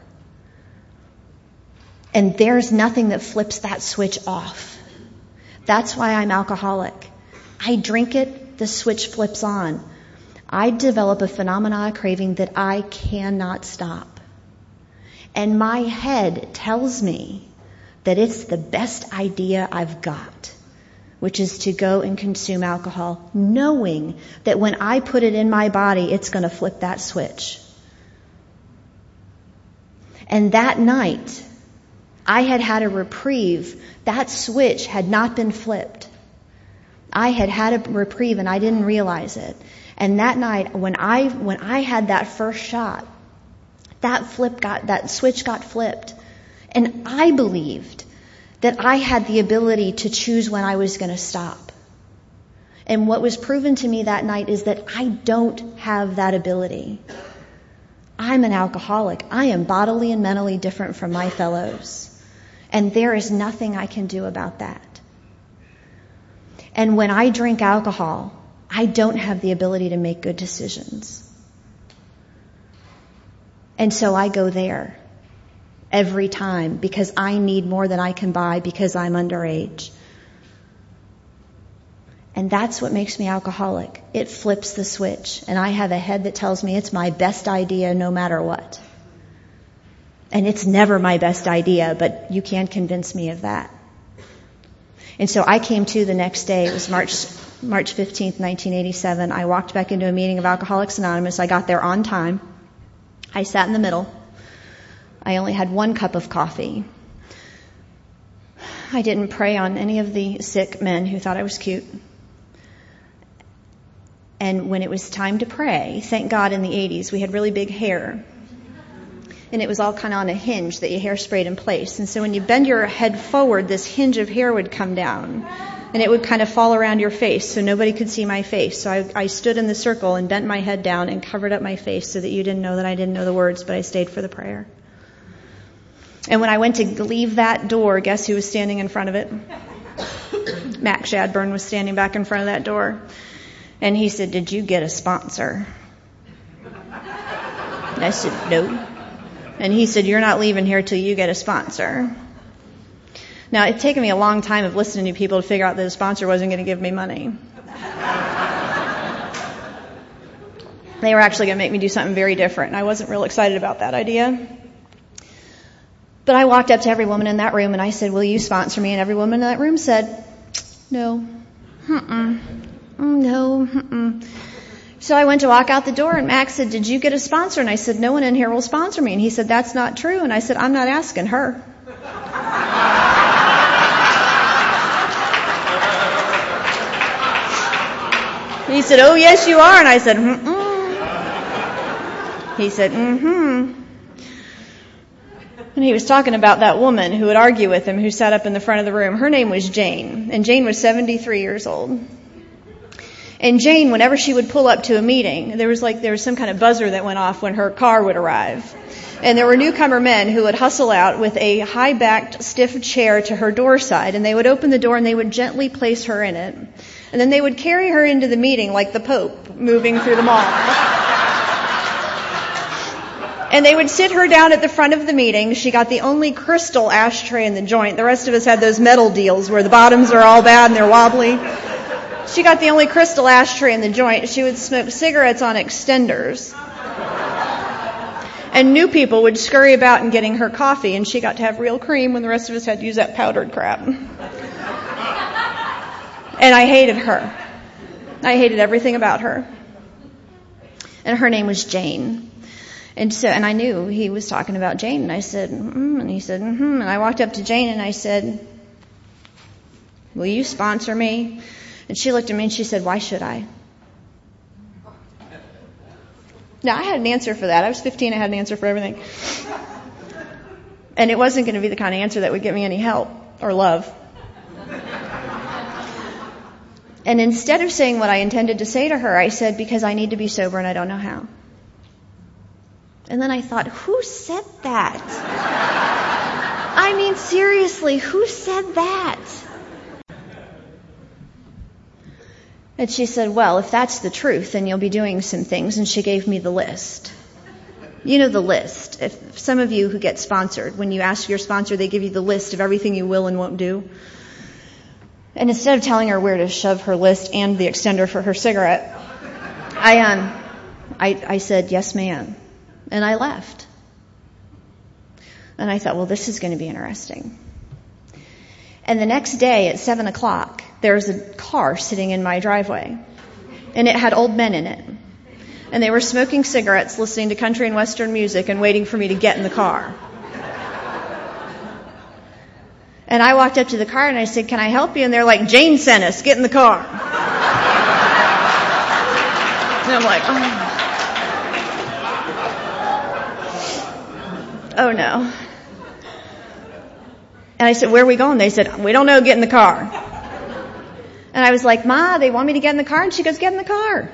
And there's nothing that flips that switch off. That's why I'm alcoholic. I drink it, the switch flips on. I develop a phenomena of craving that I cannot stop. And my head tells me that it's the best idea I've got, which is to go and consume alcohol, knowing that when I put it in my body, it's going to flip that switch. And that night, I had had a reprieve. That switch had not been flipped. I had had a reprieve and I didn't realize it. And that night, when I had that first shot, that switch got flipped. And I believed that I had the ability to choose when I was going to stop. And what was proven to me that night is that I don't have that ability. I'm an alcoholic. I am bodily and mentally different from my fellows. And there is nothing I can do about that. And when I drink alcohol, I don't have the ability to make good decisions. And so I go there every time because I need more than I can buy because I'm underage. And that's what makes me alcoholic. It flips the switch. And I have a head that tells me it's my best idea no matter what. And it's never my best idea, but you can't convince me of that. And so I came to the next day. It was March 15th, 1987. I walked back into a meeting of Alcoholics Anonymous. I got there on time. I sat in the middle. I only had 1 cup of coffee. I didn't prey on any of the sick men who thought I was cute. And when it was time to pray, thank God in the 80s we had really big hair. And it was all kind of on a hinge that your hair sprayed in place. And so when you bend your head forward, this hinge of hair would come down. And it would kind of fall around your face so nobody could see my face. So I stood in the circle and bent my head down and covered up my face so that you didn't know that I didn't know the words, but I stayed for the prayer. And when I went to leave that door, guess who was standing in front of it? Mac Shadburn was standing back in front of that door. And he said, "Did you get a sponsor?" And I said, "No." And he said, "You're not leaving here till you get a sponsor." Now, it's taken me a long time of listening to people to figure out that a sponsor wasn't going to give me money. They were actually going to make me do something very different, and I wasn't real excited about that idea. But I walked up to every woman in that room, and I said, "Will you sponsor me?" And every woman in that room said, "No. No. So I went to walk out the door, and Max said, "Did you get a sponsor?" And I said, "No one in here will sponsor me." And he said, "That's not true." And I said, "I'm not asking her." He said, "Oh, yes, you are." And I said, He said, And he was talking about that woman who would argue with him, who sat up in the front of the room. Her name was Jane, and Jane was 73 years old. And Jane, whenever she would pull up to a meeting, there was some kind of buzzer that went off when her car would arrive. And there were newcomer men who would hustle out with a high-backed, stiff chair to her door side, and they would open the door and they would gently place her in it. And then they would carry her into the meeting like the Pope moving through the mall. And they would sit her down at the front of the meeting. She got the only crystal ashtray in the joint. The rest of us had those metal deals where the bottoms are all bad and they're wobbly. She got the only crystal ashtray in the joint. She would smoke cigarettes on extenders. And new people would scurry about and getting her coffee, and she got to have real cream when the rest of us had to use that powdered crap. And I hated her. I hated everything about her. And her name was Jane. And I knew he was talking about Jane, and I said, and he said, and I walked up to Jane and I said, will you sponsor me? And she looked at me and she said, why should I? Now, I had an answer for that. I was 15, I had an answer for everything. And it wasn't going to be the kind of answer that would get me any help or love. And instead of saying what I intended to say to her, I said, because I need to be sober and I don't know how. And then I thought, who said that? I mean, seriously, who said that? And she said, well, if that's the truth, then you'll be doing some things. And she gave me the list. You know the list. If some of you who get sponsored, when you ask your sponsor, they give you the list of everything you will and won't do. And instead of telling her where to shove her list and the extender for her cigarette, I said, yes, ma'am. And I left. And I thought, well, this is going to be interesting. And the next day at 7 o'clock, there was a car sitting in my driveway. And it had old men in it. And they were smoking cigarettes, listening to country and western music, and waiting for me to get in the car. And I walked up to the car and I said, can I help you? And they're like, Jane sent us, get in the car. And I'm like, oh no. And I said, where are we going? They said, we don't know, get in the car. And I was like, Ma, they want me to get in the car? And she goes, get in the car.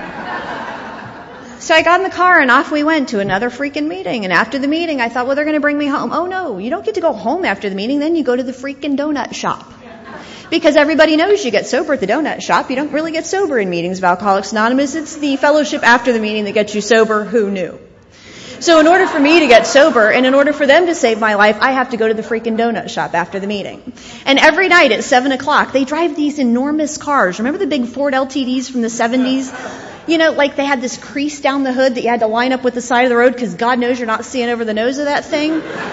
So I got in the car and off we went to another freaking meeting. And after the meeting, I thought, well, they're going to bring me home. Oh no, you don't get to go home after the meeting. Then you go to the freaking donut shop. Because everybody knows you get sober at the donut shop. You don't really get sober in meetings of Alcoholics Anonymous. It's the fellowship after the meeting that gets you sober. Who knew? So in order for me to get sober and in order for them to save my life, I have to go to the freaking donut shop after the meeting. And every night at 7 o'clock, they drive these enormous cars. Remember the big Ford LTDs from the 70s? You know, like they had this crease down the hood that you had to line up with the side of the road because God knows you're not seeing over the nose of that thing.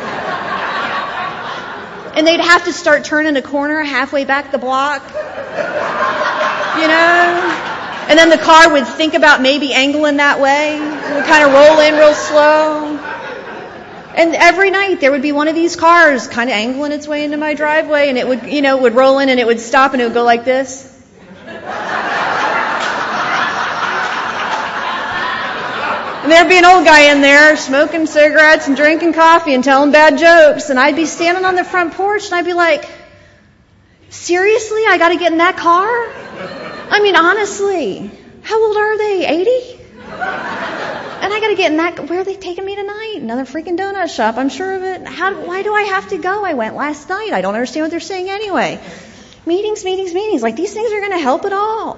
And they'd have to start turning a corner halfway back the block. You know? And then the car would think about maybe angling that way. It would kind of roll in real slow. And every night there would be one of these cars kind of angling its way into my driveway, and it would, you know, it would roll in and it would stop and it would go like this. And there'd be an old guy in there smoking cigarettes and drinking coffee and telling bad jokes. And I'd be standing on the front porch and I'd be like, seriously, I got to get in that car? I mean, honestly, how old are they? 80? And I got to get in that. Where are they taking me tonight? Another freaking donut shop, I'm sure of it. Why do I have to go? I went last night. I don't understand what they're saying anyway. Meetings. Like, these things are going to help at all.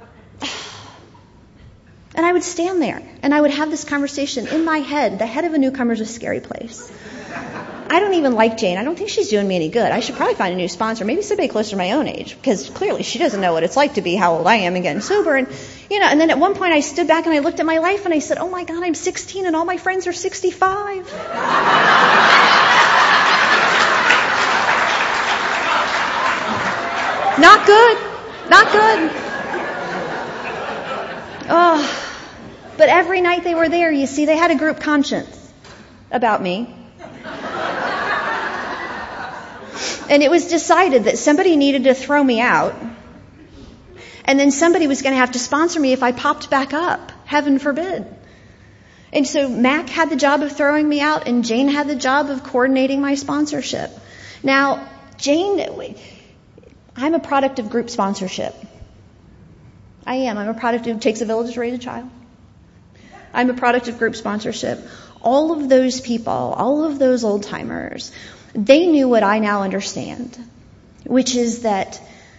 And I would stand there, and I would have this conversation in my head. The head of a newcomer is a scary place. I don't even like Jane. I don't think she's doing me any good. I should probably find a new sponsor, maybe somebody closer to my own age, because clearly she doesn't know what it's like to be how old I am and getting sober. And, you know, and then at one point I stood back and I looked at my life and I said, oh my God, I'm 16 and all my friends are 65. Not good. Not good. Oh. But every night they were there, you see, they had a group conscience about me. And it was decided that somebody needed to throw me out. And then somebody was going to have to sponsor me if I popped back up. Heaven forbid. And so Mac had the job of throwing me out, and Jane had the job of coordinating my sponsorship. Now, Jane, I'm a product of group sponsorship. I am. I'm a product of It Takes a Village to Raise a Child. I'm a product of group sponsorship. All of those people, all of those old timers, they knew what I now understand, which is that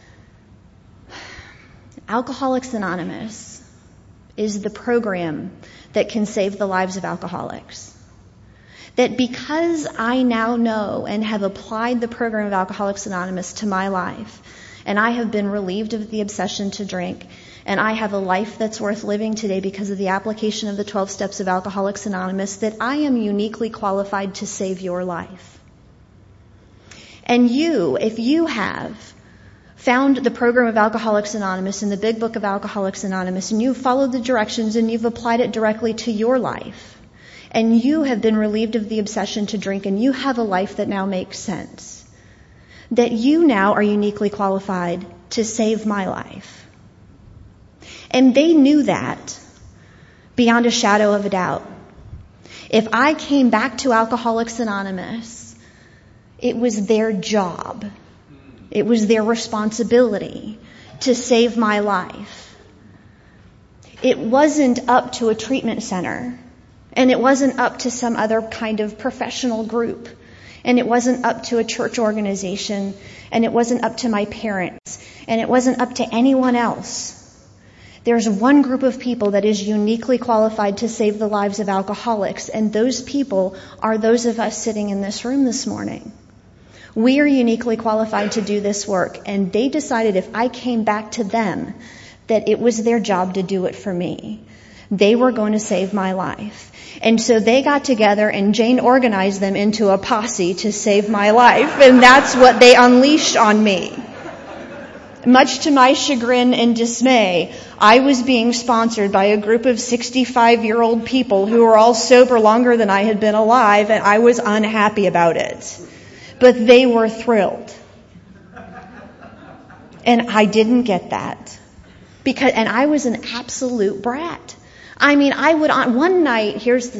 Alcoholics Anonymous is the program that can save the lives of alcoholics. That because I now know and have applied the program of Alcoholics Anonymous to my life, and I have been relieved of the obsession to drink, and I have a life that's worth living today because of the application of the 12 steps of Alcoholics Anonymous, that I am uniquely qualified to save your life. And you, if you have found the program of Alcoholics Anonymous in the Big Book of Alcoholics Anonymous, and you've followed the directions and you've applied it directly to your life, and you have been relieved of the obsession to drink, and you have a life that now makes sense, that you now are uniquely qualified to save my life. And they knew that beyond a shadow of a doubt. If I came back to Alcoholics Anonymous, it was their job. It was their responsibility to save my life. It wasn't up to a treatment center, and it wasn't up to some other kind of professional group, and it wasn't up to a church organization, and it wasn't up to my parents, and it wasn't up to anyone else. There's one group of people that is uniquely qualified to save the lives of alcoholics, and those people are those of us sitting in this room this morning. We are uniquely qualified to do this work, and they decided if I came back to them, that it was their job to do it for me. They were going to save my life. And so they got together, and Jane organized them into a posse to save my life, and that's what they unleashed on me. Much to my chagrin and dismay, I was being sponsored by a group of 65-year-old people who were all sober longer than I had been alive, and I was unhappy about it. But they were thrilled. And I didn't get that. And I was an absolute brat. I mean, one night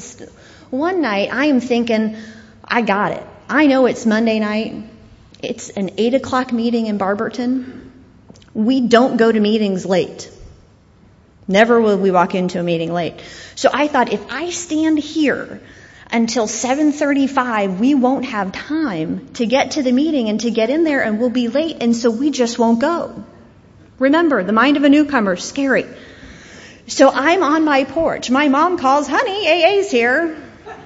I am thinking, I got it. I know it's Monday night. It's an 8 o'clock meeting in Barberton. We don't go to meetings late. Never will we walk into a meeting late. So I thought, if I stand here until 7:35, we won't have time to get to the meeting and to get in there, and we'll be late, and so we just won't go. Remember, the mind of a newcomer, scary. So I'm on my porch. My mom calls, honey, AA's here.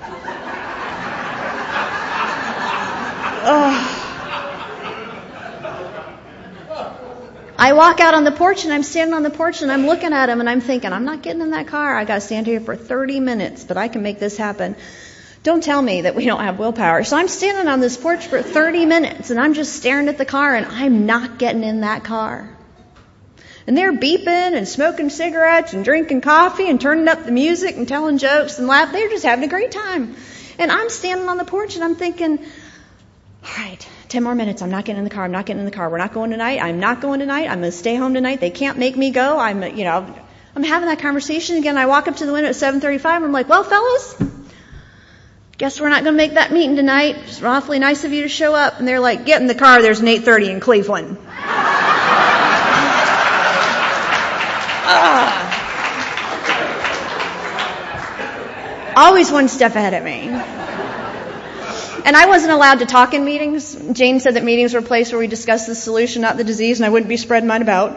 I walk out on the porch, and I'm standing on the porch, and I'm looking at him, and I'm thinking, I'm not getting in that car. I got to stand here for 30 minutes, but I can make this happen. Don't tell me that we don't have willpower. So I'm standing on this porch for 30 minutes, and I'm just staring at the car, and I'm not getting in that car. And they're beeping and smoking cigarettes and drinking coffee and turning up the music and telling jokes and laughing. They're just having a great time. And I'm standing on the porch, and I'm thinking, all right, 10 more minutes. I'm not getting in the car. I'm not getting in the car. We're not going tonight. I'm not going tonight. I'm going to stay home tonight. They can't make me go. I'm having that conversation again. I walk up to the window at 7:35. I'm like, well, fellas, guess we're not going to make that meeting tonight. It's awfully nice of you to show up. And they're like, get in the car. There's an 8:30 in Cleveland. Always one step ahead of me. And I wasn't allowed to talk in meetings. Jane said that meetings were a place where we discussed the solution, not the disease, and I wouldn't be spreading mine about.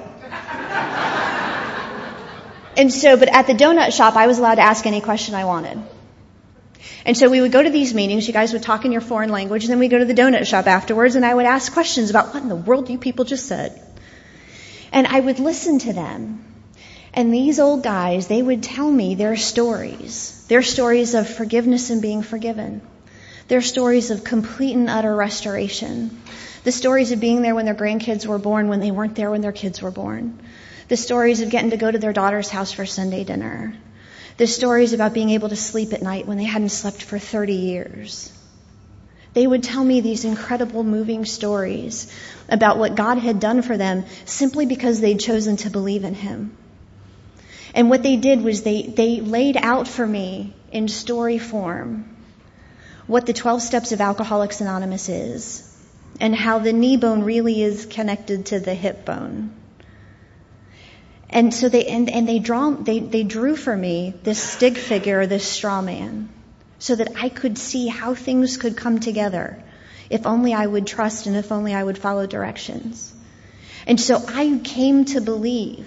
But at the donut shop, I was allowed to ask any question I wanted. And so we would go to these meetings, you guys would talk in your foreign language, and then we'd go to the donut shop afterwards, and I would ask questions about what in the world you people just said. And I would listen to them. And these old guys, they would tell me their stories of forgiveness and being forgiven. Their stories of complete and utter restoration. The stories of being there when their grandkids were born when they weren't there when their kids were born. The stories of getting to go to their daughter's house for Sunday dinner. The stories about being able to sleep at night when they hadn't slept for 30 years. They would tell me these incredible moving stories about what God had done for them simply because they'd chosen to believe in Him. And what they did was they laid out for me in story form what the 12 steps of Alcoholics Anonymous is and how the knee bone really is connected to the hip bone. And so they drew for me this stick figure, this straw man, so that I could see how things could come together if only I would trust and if only I would follow directions. And so I came to believe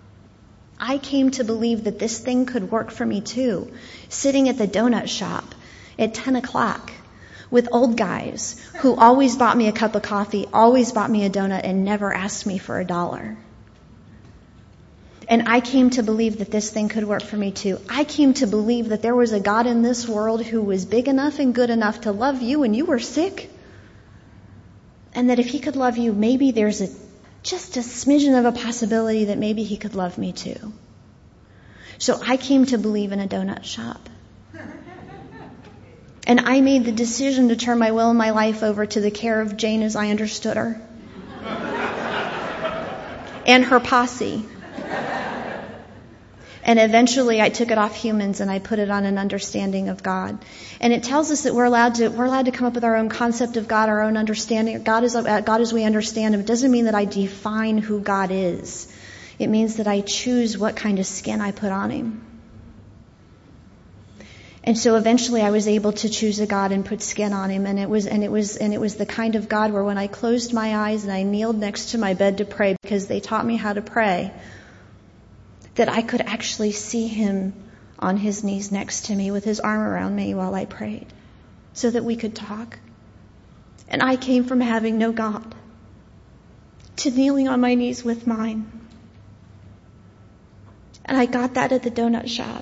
that this thing could work for me too, sitting at the donut shop at 10 o'clock with old guys who always bought me a cup of coffee, always bought me a donut, and never asked me for $1. And I came to believe that this thing could work for me too. I came to believe that there was a God in this world who was big enough and good enough to love you when you were sick. And that if He could love you, maybe there's just a smidgen of a possibility that maybe He could love me too. So I came to believe in a donut shop. And I made the decision to turn my will and my life over to the care of Jane as I understood her. And her posse. And eventually I took it off humans and I put it on an understanding of God. And it tells us that we're allowed to come up with our own concept of God, our own understanding of God as we understand Him. It doesn't mean that I define who God is. It means that I choose what kind of skin I put on Him. And so eventually I was able to choose a God and put skin on Him, and it was the kind of God where when I closed my eyes and I kneeled next to my bed to pray, because they taught me how to pray, that I could actually see Him on His knees next to me with His arm around me while I prayed, so that we could talk. And I came from having no God to kneeling on my knees with mine. And I got that at the donut shop.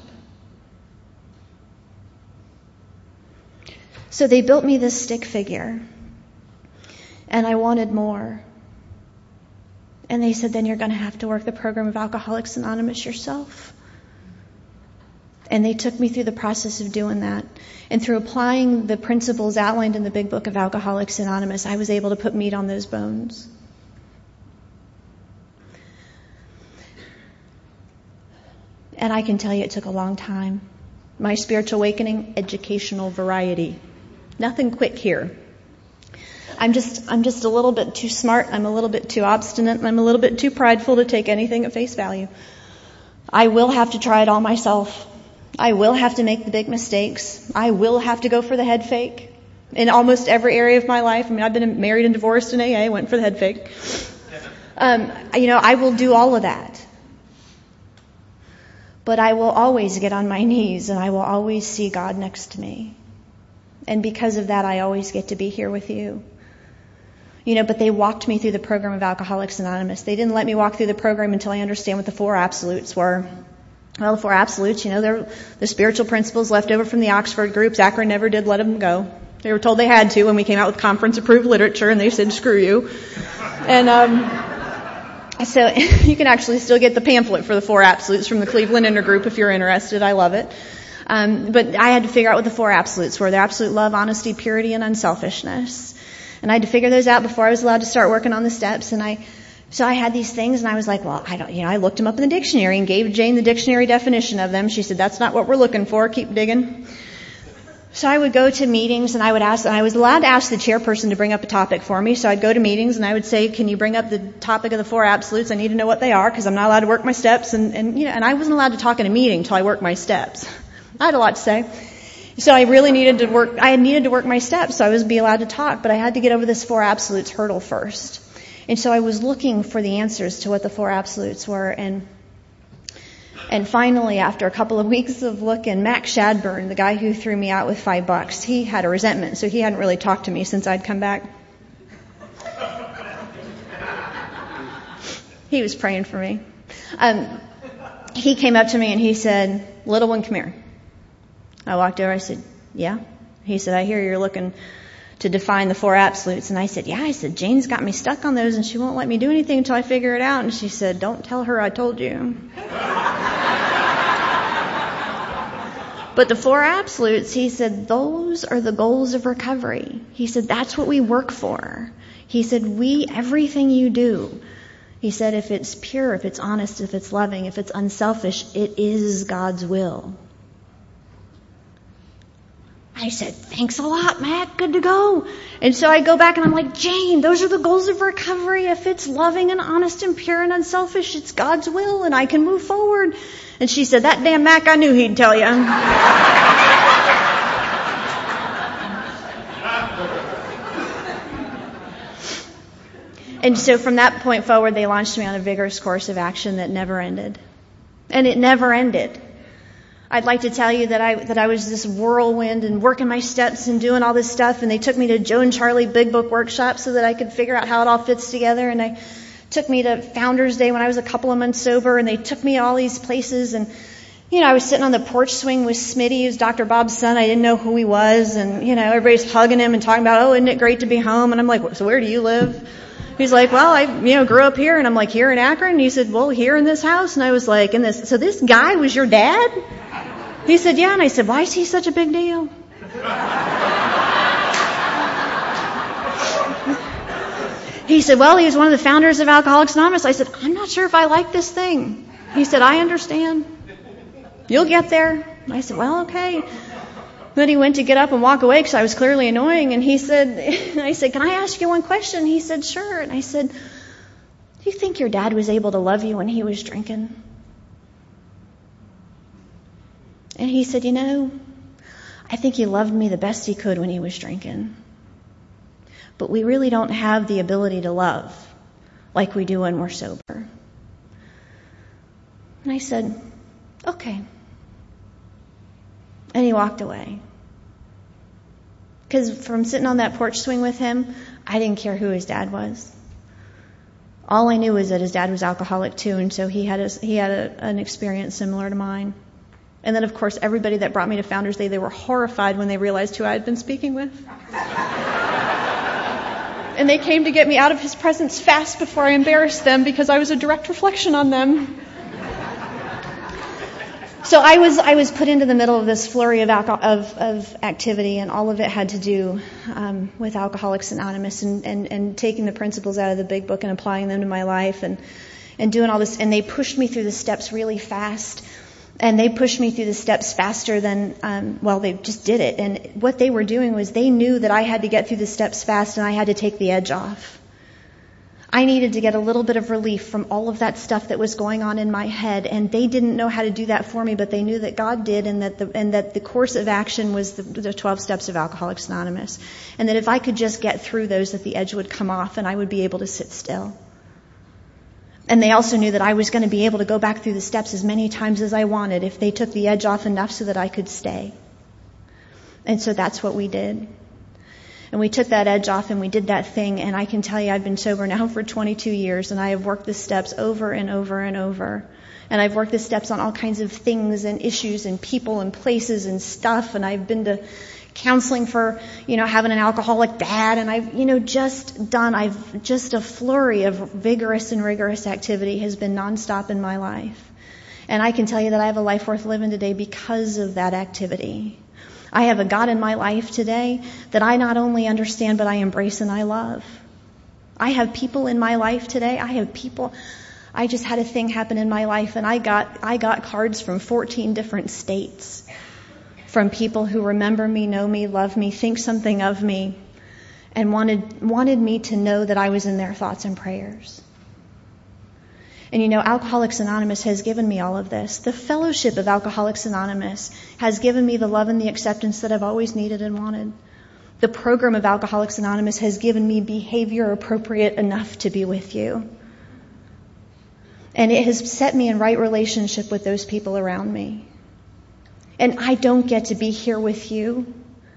So they built me this stick figure, and I wanted more. And they said, then you're going to have to work the program of Alcoholics Anonymous yourself. And they took me through the process of doing that. And through applying the principles outlined in the Big Book of Alcoholics Anonymous, I was able to put meat on those bones. And I can tell you it took a long time. My spiritual awakening, educational variety. Nothing quick here. I'm just a little bit too smart. I'm a little bit too obstinate. And I'm a little bit too prideful to take anything at face value. I will have to try it all myself. I will have to make the big mistakes. I will have to go for the head fake in almost every area of my life. I mean, I've been married and divorced in AA, went for the head fake. I will do all of that. But I will always get on my knees and I will always see God next to me. And because of that, I always get to be here with you. But they walked me through the program of Alcoholics Anonymous. They didn't let me walk through the program until I understand what the 4 absolutes were. Well, the 4 absolutes, they're the spiritual principles left over from the Oxford group. Zachary never did let them go. They were told they had to when we came out with conference-approved literature, and they said, screw you. And so you can actually still get the pamphlet for the 4 absolutes from the Cleveland Intergroup if you're interested. I love it. But I had to figure out what the 4 absolutes were. They're absolute love, honesty, purity, and unselfishness. And I had to figure those out before I was allowed to start working on the steps. So I had these things, and I was like, well, I looked them up in the dictionary and gave Jane the dictionary definition of them. She said, that's not what we're looking for. Keep digging. So I would go to meetings, and I was allowed to ask the chairperson to bring up a topic for me. So I'd go to meetings, and I would say, can you bring up the topic of the 4 absolutes? I need to know what they are, because I'm not allowed to work my steps. And I wasn't allowed to talk in a meeting until I worked my steps. I had a lot to say. So I really needed to work. I needed to work my steps, so I was be allowed to talk. But I had to get over this 4 absolutes hurdle first. And so I was looking for the answers to what the 4 absolutes were. And finally, after a couple of weeks of looking, Mac Shadburn, the guy who threw me out with $5, he had a resentment, so he hadn't really talked to me since I'd come back. He was praying for me. He came up to me and he said, little one, come here. I walked over, I said, yeah. He said, I hear you're looking to define the 4 absolutes. And I said, yeah. I said, Jane's got me stuck on those and she won't let me do anything until I figure it out. And she said, don't tell her I told you. But the 4 absolutes, he said, those are the goals of recovery. He said, that's what we work for. He said, everything you do. He said, if it's pure, if it's honest, if it's loving, if it's unselfish, it is God's will. I said, thanks a lot, Matt. Good to go. And so I go back and I'm like, Jane, those are the goals of recovery. If it's loving and honest and pure and unselfish, it's God's will and I can move forward. And she said, that damn Mac, I knew he'd tell you. And so from that point forward, they launched me on a vigorous course of action that never ended. And it never ended. I'd like to tell you that I was this whirlwind and working my steps and doing all this stuff, and they took me to Joe and Charlie Big Book workshops so that I could figure out how it all fits together, and they took me to Founders Day when I was a couple of months sober, and they took me to all these places, and I was sitting on the porch swing with Smitty, who's Dr. Bob's son. I didn't know who he was, and everybody's hugging him and talking about, oh, isn't it great to be home? And I'm like, so where do you live? He's like, well, I grew up here, and I'm like, here in Akron? And he said, well, here in this house. And I was like, so this guy was your dad? He said, yeah. And I said, why is he such a big deal? He said, well, he was one of the founders of Alcoholics Anonymous. I said, I'm not sure if I like this thing. He said, I understand. You'll get there. I said, well, okay. Then he went to get up and walk away because I was clearly annoying. And I said, can I ask you one question? He said, sure. And I said, do you think your dad was able to love you when he was drinking? And he said, I think he loved me the best he could when he was drinking. But we really don't have the ability to love like we do when we're sober. And I said, okay. And he walked away. Because from sitting on that porch swing with him, I didn't care who his dad was. All I knew was that his dad was alcoholic too, and so he had an experience similar to mine. And then, of course, everybody that brought me to Founders Day, they were horrified when they realized who I had been speaking with. And they came to get me out of his presence fast before I embarrassed them because I was a direct reflection on them. So I was put into the middle of this flurry of activity, and all of it had to do with Alcoholics Anonymous and taking the principles out of the big book and applying them to my life and doing all this. And they pushed me through the steps really fast. And they pushed me through the steps faster than, they just did it. And what they were doing was they knew that I had to get through the steps fast and I had to take the edge off. I needed to get a little bit of relief from all of that stuff that was going on in my head, and they didn't know how to do that for me, but they knew that God did, and that the course of action was the 12 steps of Alcoholics Anonymous. And that if I could just get through those, that the edge would come off and I would be able to sit still. And they also knew that I was going to be able to go back through the steps as many times as I wanted if they took the edge off enough so that I could stay. And so that's what we did. And we took that edge off and we did that thing. And I can tell you I've been sober now for 22 years and I have worked the steps over and over and over. And I've worked the steps on all kinds of things and issues and people and places and stuff. And I've been to counseling for, having an alcoholic dad. And I've, just a flurry of vigorous and rigorous activity has been nonstop in my life. And I can tell you that I have a life worth living today because of that activity. I have a God in my life today that I not only understand, but I embrace and I love. I have people in my life today. I just had a thing happen in my life, and I got cards from 14 different states from people who remember me, know me, love me, think something of me, and wanted me to know that I was in their thoughts and prayers. And Alcoholics Anonymous has given me all of this. The fellowship of Alcoholics Anonymous has given me the love and the acceptance that I've always needed and wanted. The program of Alcoholics Anonymous has given me behavior appropriate enough to be with you. And it has set me in right relationship with those people around me. And I don't get to be here with you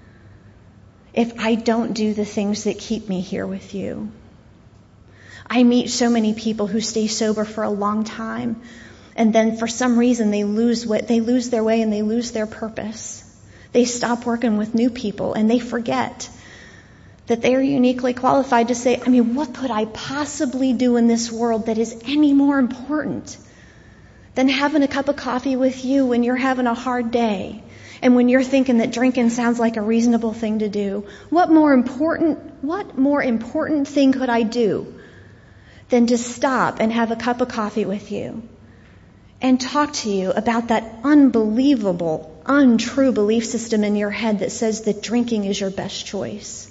if I don't do the things that keep me here with you. I meet so many people who stay sober for a long time, and then for some reason they lose their way and they lose their purpose. They stop working with new people and they forget that they are uniquely qualified to say, what could I possibly do in this world that is any more important than having a cup of coffee with you when you're having a hard day and when you're thinking that drinking sounds like a reasonable thing to do? What more important thing could I do than to stop and have a cup of coffee with you and talk to you about that unbelievable, untrue belief system in your head that says that drinking is your best choice?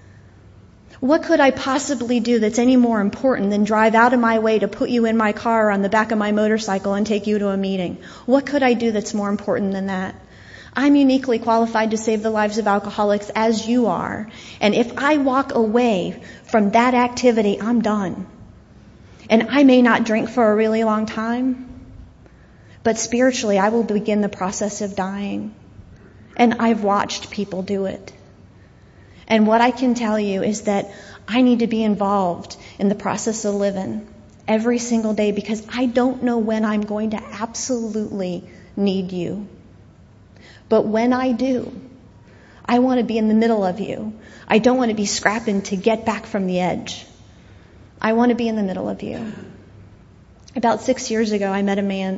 What could I possibly do that's any more important than drive out of my way to put you in my car or on the back of my motorcycle and take you to a meeting? What could I do that's more important than that? I'm uniquely qualified to save the lives of alcoholics as you are. And if I walk away from that activity, I'm done. And I may not drink for a really long time, but spiritually I will begin the process of dying. And I've watched people do it. And what I can tell you is that I need to be involved in the process of living every single day because I don't know when I'm going to absolutely need you. But when I do, I want to be in the middle of you. I don't want to be scrapping to get back from the edge. I want to be in the middle of you. About 6 years ago, I met a man.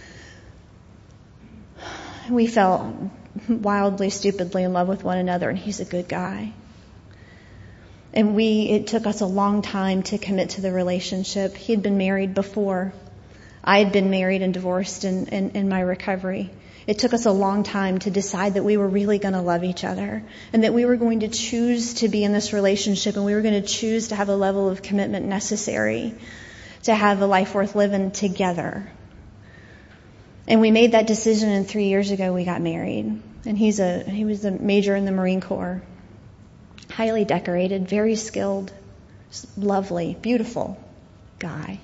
We fell wildly, stupidly in love with one another, and he's a good guy. And it took us a long time to commit to the relationship. He had been married before. I had been married and divorced in my recovery. It took us a long time to decide that we were really going to love each other and that we were going to choose to be in this relationship and we were going to choose to have a level of commitment necessary to have a life worth living together. And we made that decision, and 3 years ago we got married. And he was a major in the Marine Corps. Highly decorated, very skilled, lovely, beautiful guy.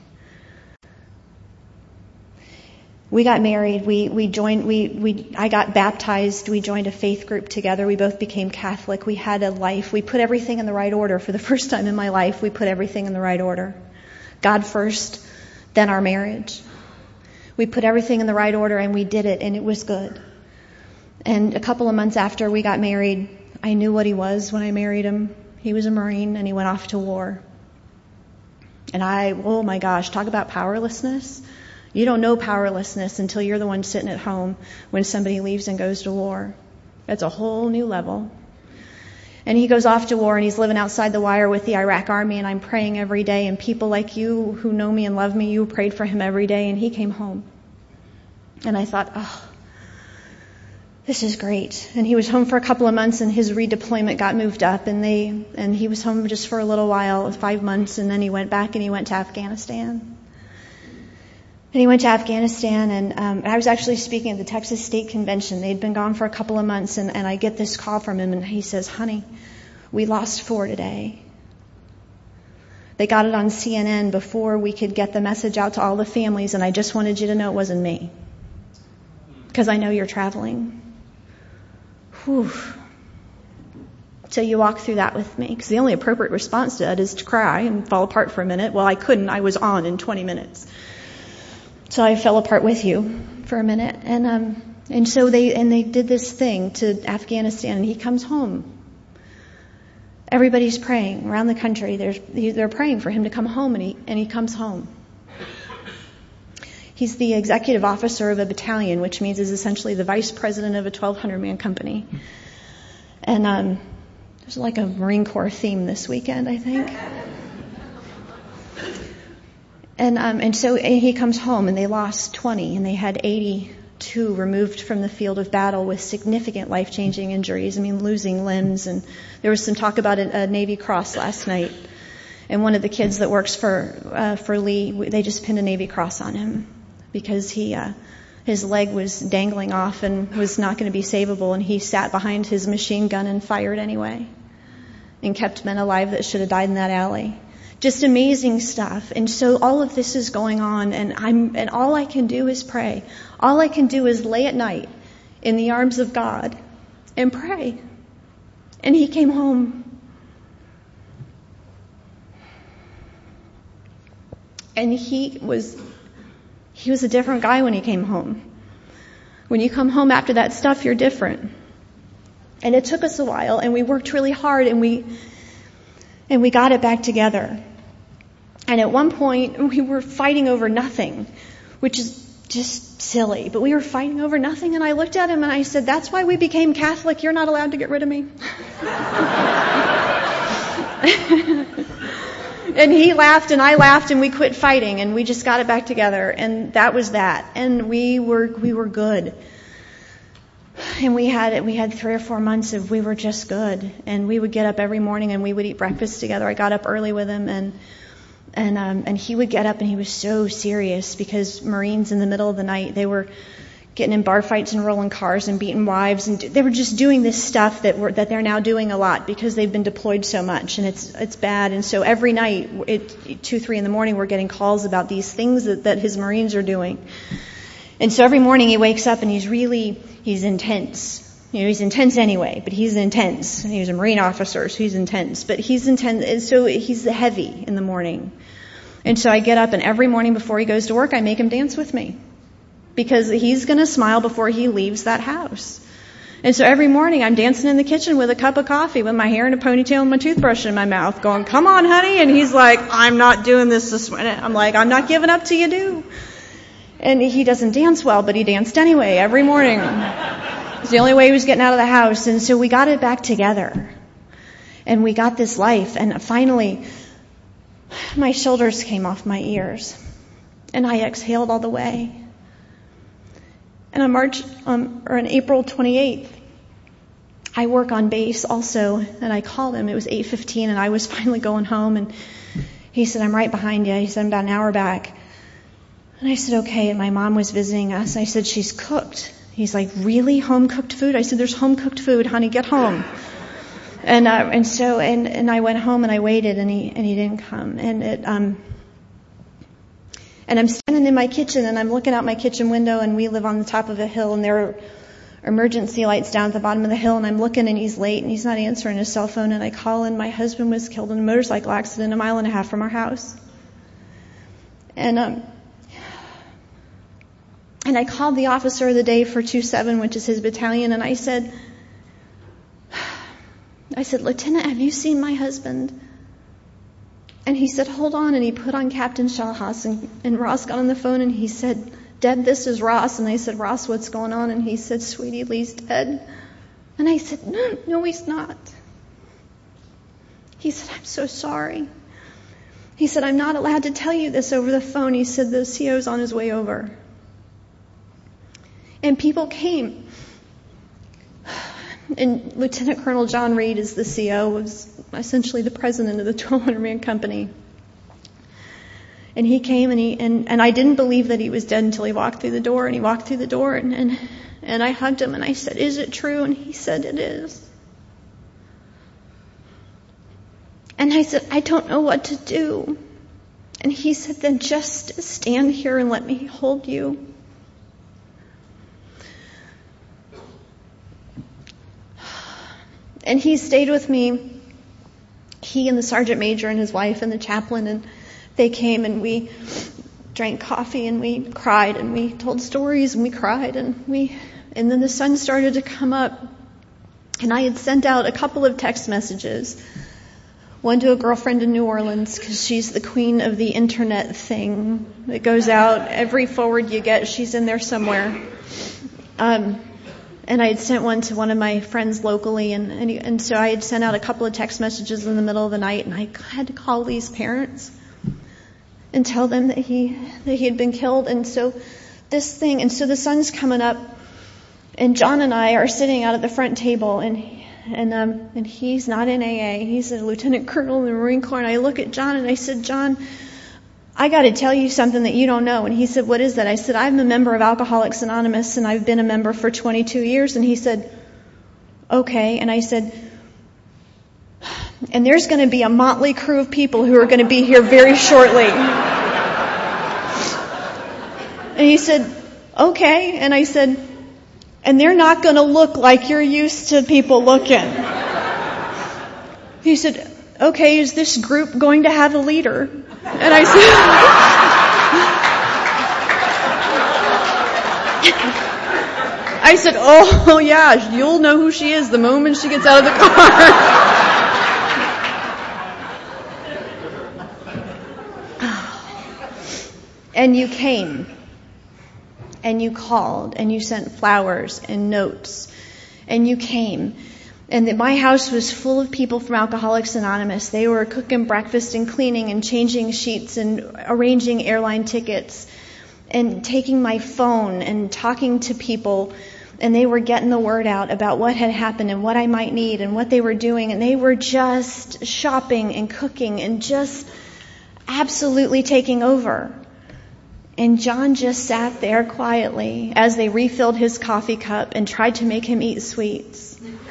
We got married. I got baptized. We joined a faith group together. We both became Catholic. We had a life. We put everything in the right order. For the first time in my life, we put everything in the right order. God first, then our marriage. We put everything in the right order, and we did it, and it was good. And a couple of months after we got married, I knew what he was when I married him. He was a Marine, and he went off to war. And oh my gosh, talk about powerlessness. You don't know powerlessness until you're the one sitting at home when somebody leaves and goes to war. That's a whole new level. And he goes off to war, and he's living outside the wire with the Iraq army, and I'm praying every day, and people like you who know me and love me, you prayed for him every day, and he came home. And I thought, this is great. And he was home for a couple of months, and his redeployment got moved up, and he was home just for a little while, 5 months, and then he went back and he went to Afghanistan. And he went to Afghanistan, and I was actually speaking at the Texas State Convention. They'd been gone for a couple of months, and I get this call from him, and he says, "Honey, we lost 4 today." They got it on CNN before we could get the message out to all the families, and I just wanted you to know it wasn't me, because I know you're traveling. Whew. So you walk through that with me, because the only appropriate response to that is to cry and fall apart for a minute. Well, I couldn't. I was on in 20 minutes. So I fell apart with you for a minute, and so they did this thing to Afghanistan, and he comes home. Everybody's praying around the country. They're praying for him to come home, and he comes home. He's the executive officer of a battalion, which means is essentially the vice president of a 1,200-man company. And there's like a Marine Corps theme this weekend, I think. And so he comes home, and they lost 20, and they had 82 removed from the field of battle with significant life-changing injuries. I mean, losing limbs, and there was some talk about a Navy Cross last night. And one of the kids that works for Lee, they just pinned a Navy Cross on him because his leg was dangling off and was not going to be savable, and he sat behind his machine gun and fired anyway, and kept men alive that should have died in that alley. Just amazing stuff. And so all of this is going on, and all I can do is pray. All I can do is lay at night in the arms of God and pray. And he came home. And he was a different guy when he came home. When you come home after that stuff, you're different. And it took us a while, and we worked really hard, and we got it back together. And at one point, we were fighting over nothing, which is just silly. But we were fighting over nothing, and I looked at him and I said, "That's why we became Catholic. You're not allowed to get rid of me." And he laughed, and I laughed, and we quit fighting, and we just got it back together. And that was that. And we were good. And we had 3 or 4 months of we were just good. And we would get up every morning and we would eat breakfast together. I got up early with him, and he would get up, and he was so serious because Marines in the middle of the night, they were getting in bar fights and rolling cars and beating wives, and they were just doing this stuff that they're now doing a lot because they've been deployed so much, and it's bad. And so every night at 2, 3 in the morning, we're getting calls about these things that his Marines are doing. And so every morning he wakes up and he's intense. You know, he's intense anyway, but he's intense. He was a Marine officer, so he's intense. But he's intense, and so he's heavy in the morning. And so I get up, and every morning before he goes to work, I make him dance with me. Because he's going to smile before he leaves that house. And so every morning I'm dancing in the kitchen with a cup of coffee with my hair in a ponytail and my toothbrush in my mouth going, "Come on, honey." And he's like, "I'm not doing this morning." I'm like, "I'm not giving up till you do." And he doesn't dance well, but he danced anyway every morning. It's the only way he was getting out of the house. And so we got it back together. And we got this life, and finally, my shoulders came off my ears, and I exhaled all the way. And on April 28th, I work on base also, and I called him. It was 8:15, and I was finally going home, and he said, "I'm right behind you." He said, "I'm about an hour back." And I said, "Okay." And my mom was visiting us. I said, "She's cooked." He's like, "Really? Home-cooked food?" I said, "There's home-cooked food, honey. Get home." And I went home and I waited, and he didn't come. And I'm standing in my kitchen, and I'm looking out my kitchen window, and we live on the top of a hill, and there are emergency lights down at the bottom of the hill, and I'm looking, and he's late, and he's not answering his cell phone, and I call, and my husband was killed in a motorcycle accident 1.5 miles from our house. And I called the officer of the day for 2-7, which is his battalion, and I said, "Lieutenant, have you seen my husband?" And he said, "Hold on," and he put on Captain Shawhouse, and Ross got on the phone, and he said, "Deb, this is Ross." And I said, "Ross, what's going on?" And he said, "Sweetie, Lee's dead." And I said, No, he's not." He said, "I'm so sorry." He said, "I'm not allowed to tell you this over the phone." He said, "The CO's on his way over." And people came. And Lieutenant Colonel John Reed is the CO, was essentially the president of the 1,200-man company. And he came, and I didn't believe that he was dead until he walked through the door. And he walked through the door, and I hugged him, and I said, "Is it true?" And he said, "It is." And I said, "I don't know what to do." And he said, "Then just stand here and let me hold you." And he stayed with me, he and the sergeant major and his wife and the chaplain, and they came, and we drank coffee, and we cried, and we told stories, and we cried, and then the sun started to come up, and I had sent out a couple of text messages, one to a girlfriend in New Orleans, because she's the queen of the internet thing that goes out, every forward you get, she's in there somewhere. And I had sent one to one of my friends locally, and so I had sent out a couple of text messages in the middle of the night, and I had to call Lee's parents and tell them that he had been killed. And so the sun's coming up, and John and I are sitting out at the front table, and he's not in AA. He's a lieutenant colonel in the Marine Corps. And I look at John, and I said, "John, I got to tell you something that you don't know." And he said, "What is that?" I said, "I'm a member of Alcoholics Anonymous, and I've been a member for 22 years. And he said, "Okay." And I said, "And there's going to be a motley crew of people who are going to be here very shortly." And he said, "Okay." And I said, "And they're not going to look like you're used to people looking." He said, "Okay, is this group going to have a leader?" And I said, "Oh yeah, you'll know who she is the moment she gets out of the car." And you came, and you called, and you sent flowers and notes, and you came. And my house was full of people from Alcoholics Anonymous. They were cooking breakfast and cleaning and changing sheets and arranging airline tickets and taking my phone and talking to people. And they were getting the word out about what had happened and what I might need and what they were doing. And they were just shopping and cooking and just absolutely taking over. And John just sat there quietly as they refilled his coffee cup and tried to make him eat sweets.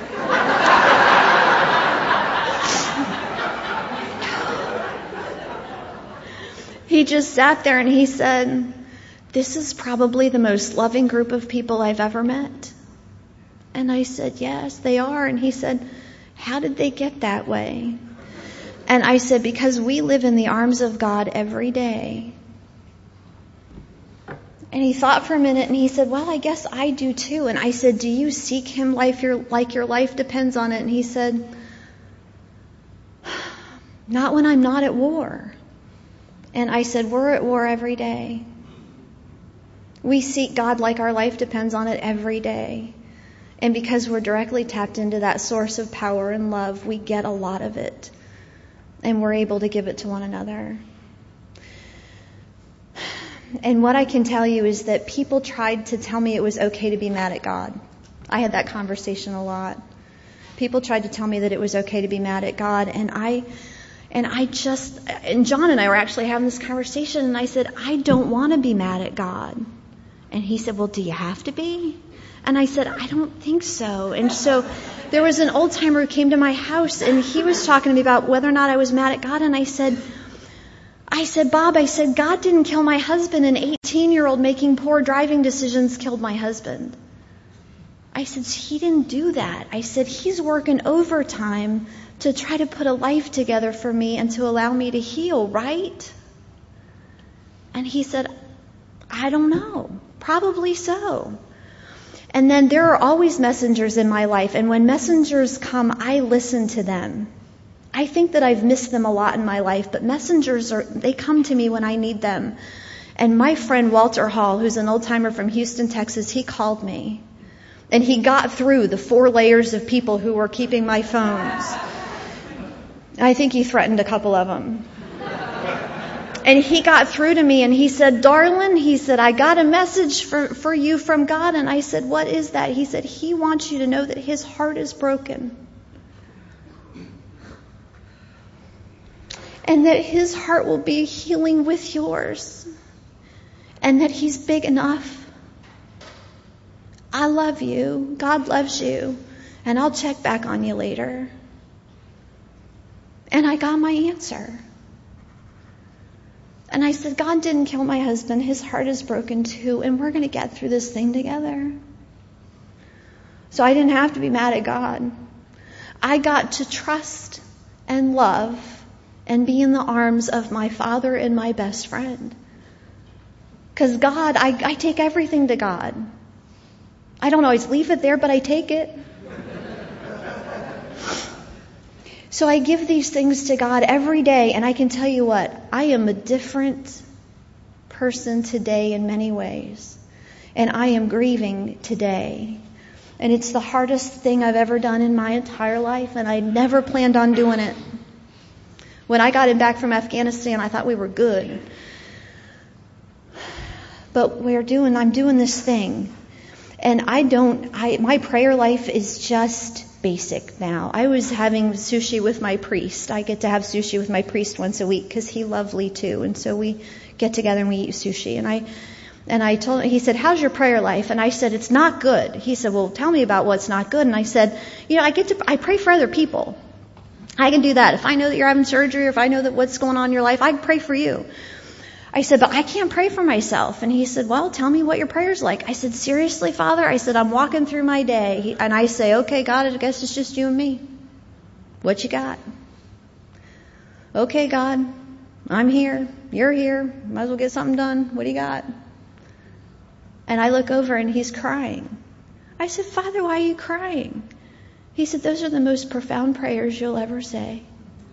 He just sat there and he said, "This is probably the most loving group of people I've ever met." And I said, "Yes, they are." And he said, "How did they get that way?" And I said, "Because we live in the arms of God every day." And he thought for a minute and he said, "Well, I guess I do too." And I said, "Do you seek him like your life depends on it?" And he said, "Not when I'm not at war." And I said, "We're at war every day. We seek God like our life depends on it every day. And because we're directly tapped into that source of power and love, we get a lot of it. And we're able to give it to one another. And what I can tell you is that people tried to tell me it was okay to be mad at God. I had that conversation a lot. People tried to tell me that it was okay to be mad at God, and John and I were actually having this conversation, and I said, I don't want to be mad at God. And he said, well, do you have to be? And I said, I don't think so. And so there was an old timer who came to my house, and he was talking to me about whether or not I was mad at God, and I said, Bob, God didn't kill my husband. An 18-year-old making poor driving decisions killed my husband. I said, he didn't do that. I said, he's working overtime to try to put a life together for me and to allow me to heal, right? And he said, I don't know. Probably so. And then there are always messengers in my life. And when messengers come, I listen to them. I think that I've missed them a lot in my life, but messengers they come to me when I need them. And my friend Walter Hall, who's an old timer from Houston, Texas, he called me. And he got through the 4 layers of people who were keeping my phones. I think he threatened a couple of them. And he got through to me and he said, darling, he said, I got a message for you from God. And I said, what is that? He said, he wants you to know that his heart is broken. And that his heart will be healing with yours. And that he's big enough. I love you. God loves you. And I'll check back on you later. And I got my answer. And I said, God didn't kill my husband. His heart is broken too. And we're going to get through this thing together. So I didn't have to be mad at God. I got to trust and love and be in the arms of my Father and my best friend. Because God, I take everything to God. I don't always leave it there, but I take it. So I give these things to God every day, and I can tell you what, I am a different person today in many ways. And I am grieving today. And it's the hardest thing I've ever done in my entire life, and I never planned on doing it. When I got him back from Afghanistan, I thought we were good. But I'm doing this thing. And my prayer life is just basic now. I was having sushi with my priest. I get to have sushi with my priest once a week because he's lovely too. And so we get together and we eat sushi. And I told him, he said, how's your prayer life? And I said, it's not good. He said, well, tell me about what's not good. And I said, I pray for other people. I can do that. If I know that you're having surgery or if I know that what's going on in your life, I can pray for you. I said, but I can't pray for myself. And he said, well, tell me what your prayer's like. I said, seriously, Father? I said, I'm walking through my day. And I say, okay, God, I guess it's just you and me. What you got? Okay, God, I'm here. You're here. Might as well get something done. What do you got? And I look over and he's crying. I said, Father, why are you crying? He said, those are the most profound prayers you'll ever say.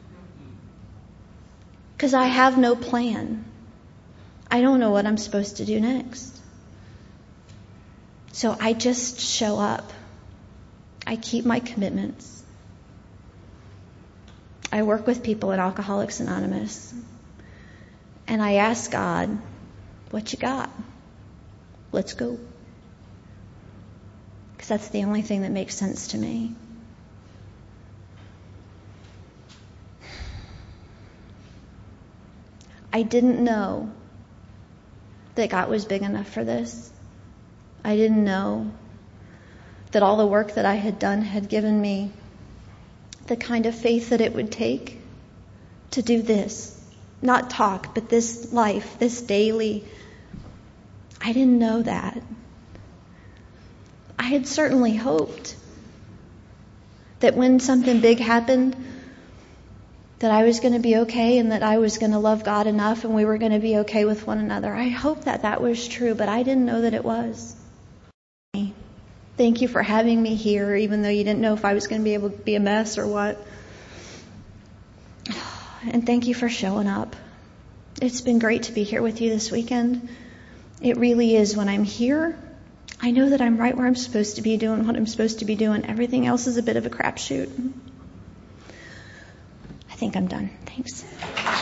Because I have no plan. I don't know what I'm supposed to do next. So I just show up. I keep my commitments. I work with people at Alcoholics Anonymous. And I ask God, what you got? Let's go. Because that's the only thing that makes sense to me. I didn't know that God was big enough for this. I didn't know that all the work that I had done had given me the kind of faith that it would take to do this. Not talk, but this life, this daily. I didn't know that. I had certainly hoped that when something big happened, that I was going to be okay and that I was going to love God enough and we were going to be okay with one another. I hope that was true, but I didn't know that it was. Thank you for having me here, even though you didn't know if I was going to be able to be a mess or what. And thank you for showing up. It's been great to be here with you this weekend. It really is. When I'm here, I know that I'm right where I'm supposed to be, doing what I'm supposed to be doing. Everything else is a bit of a crapshoot. I think I'm done. Thanks.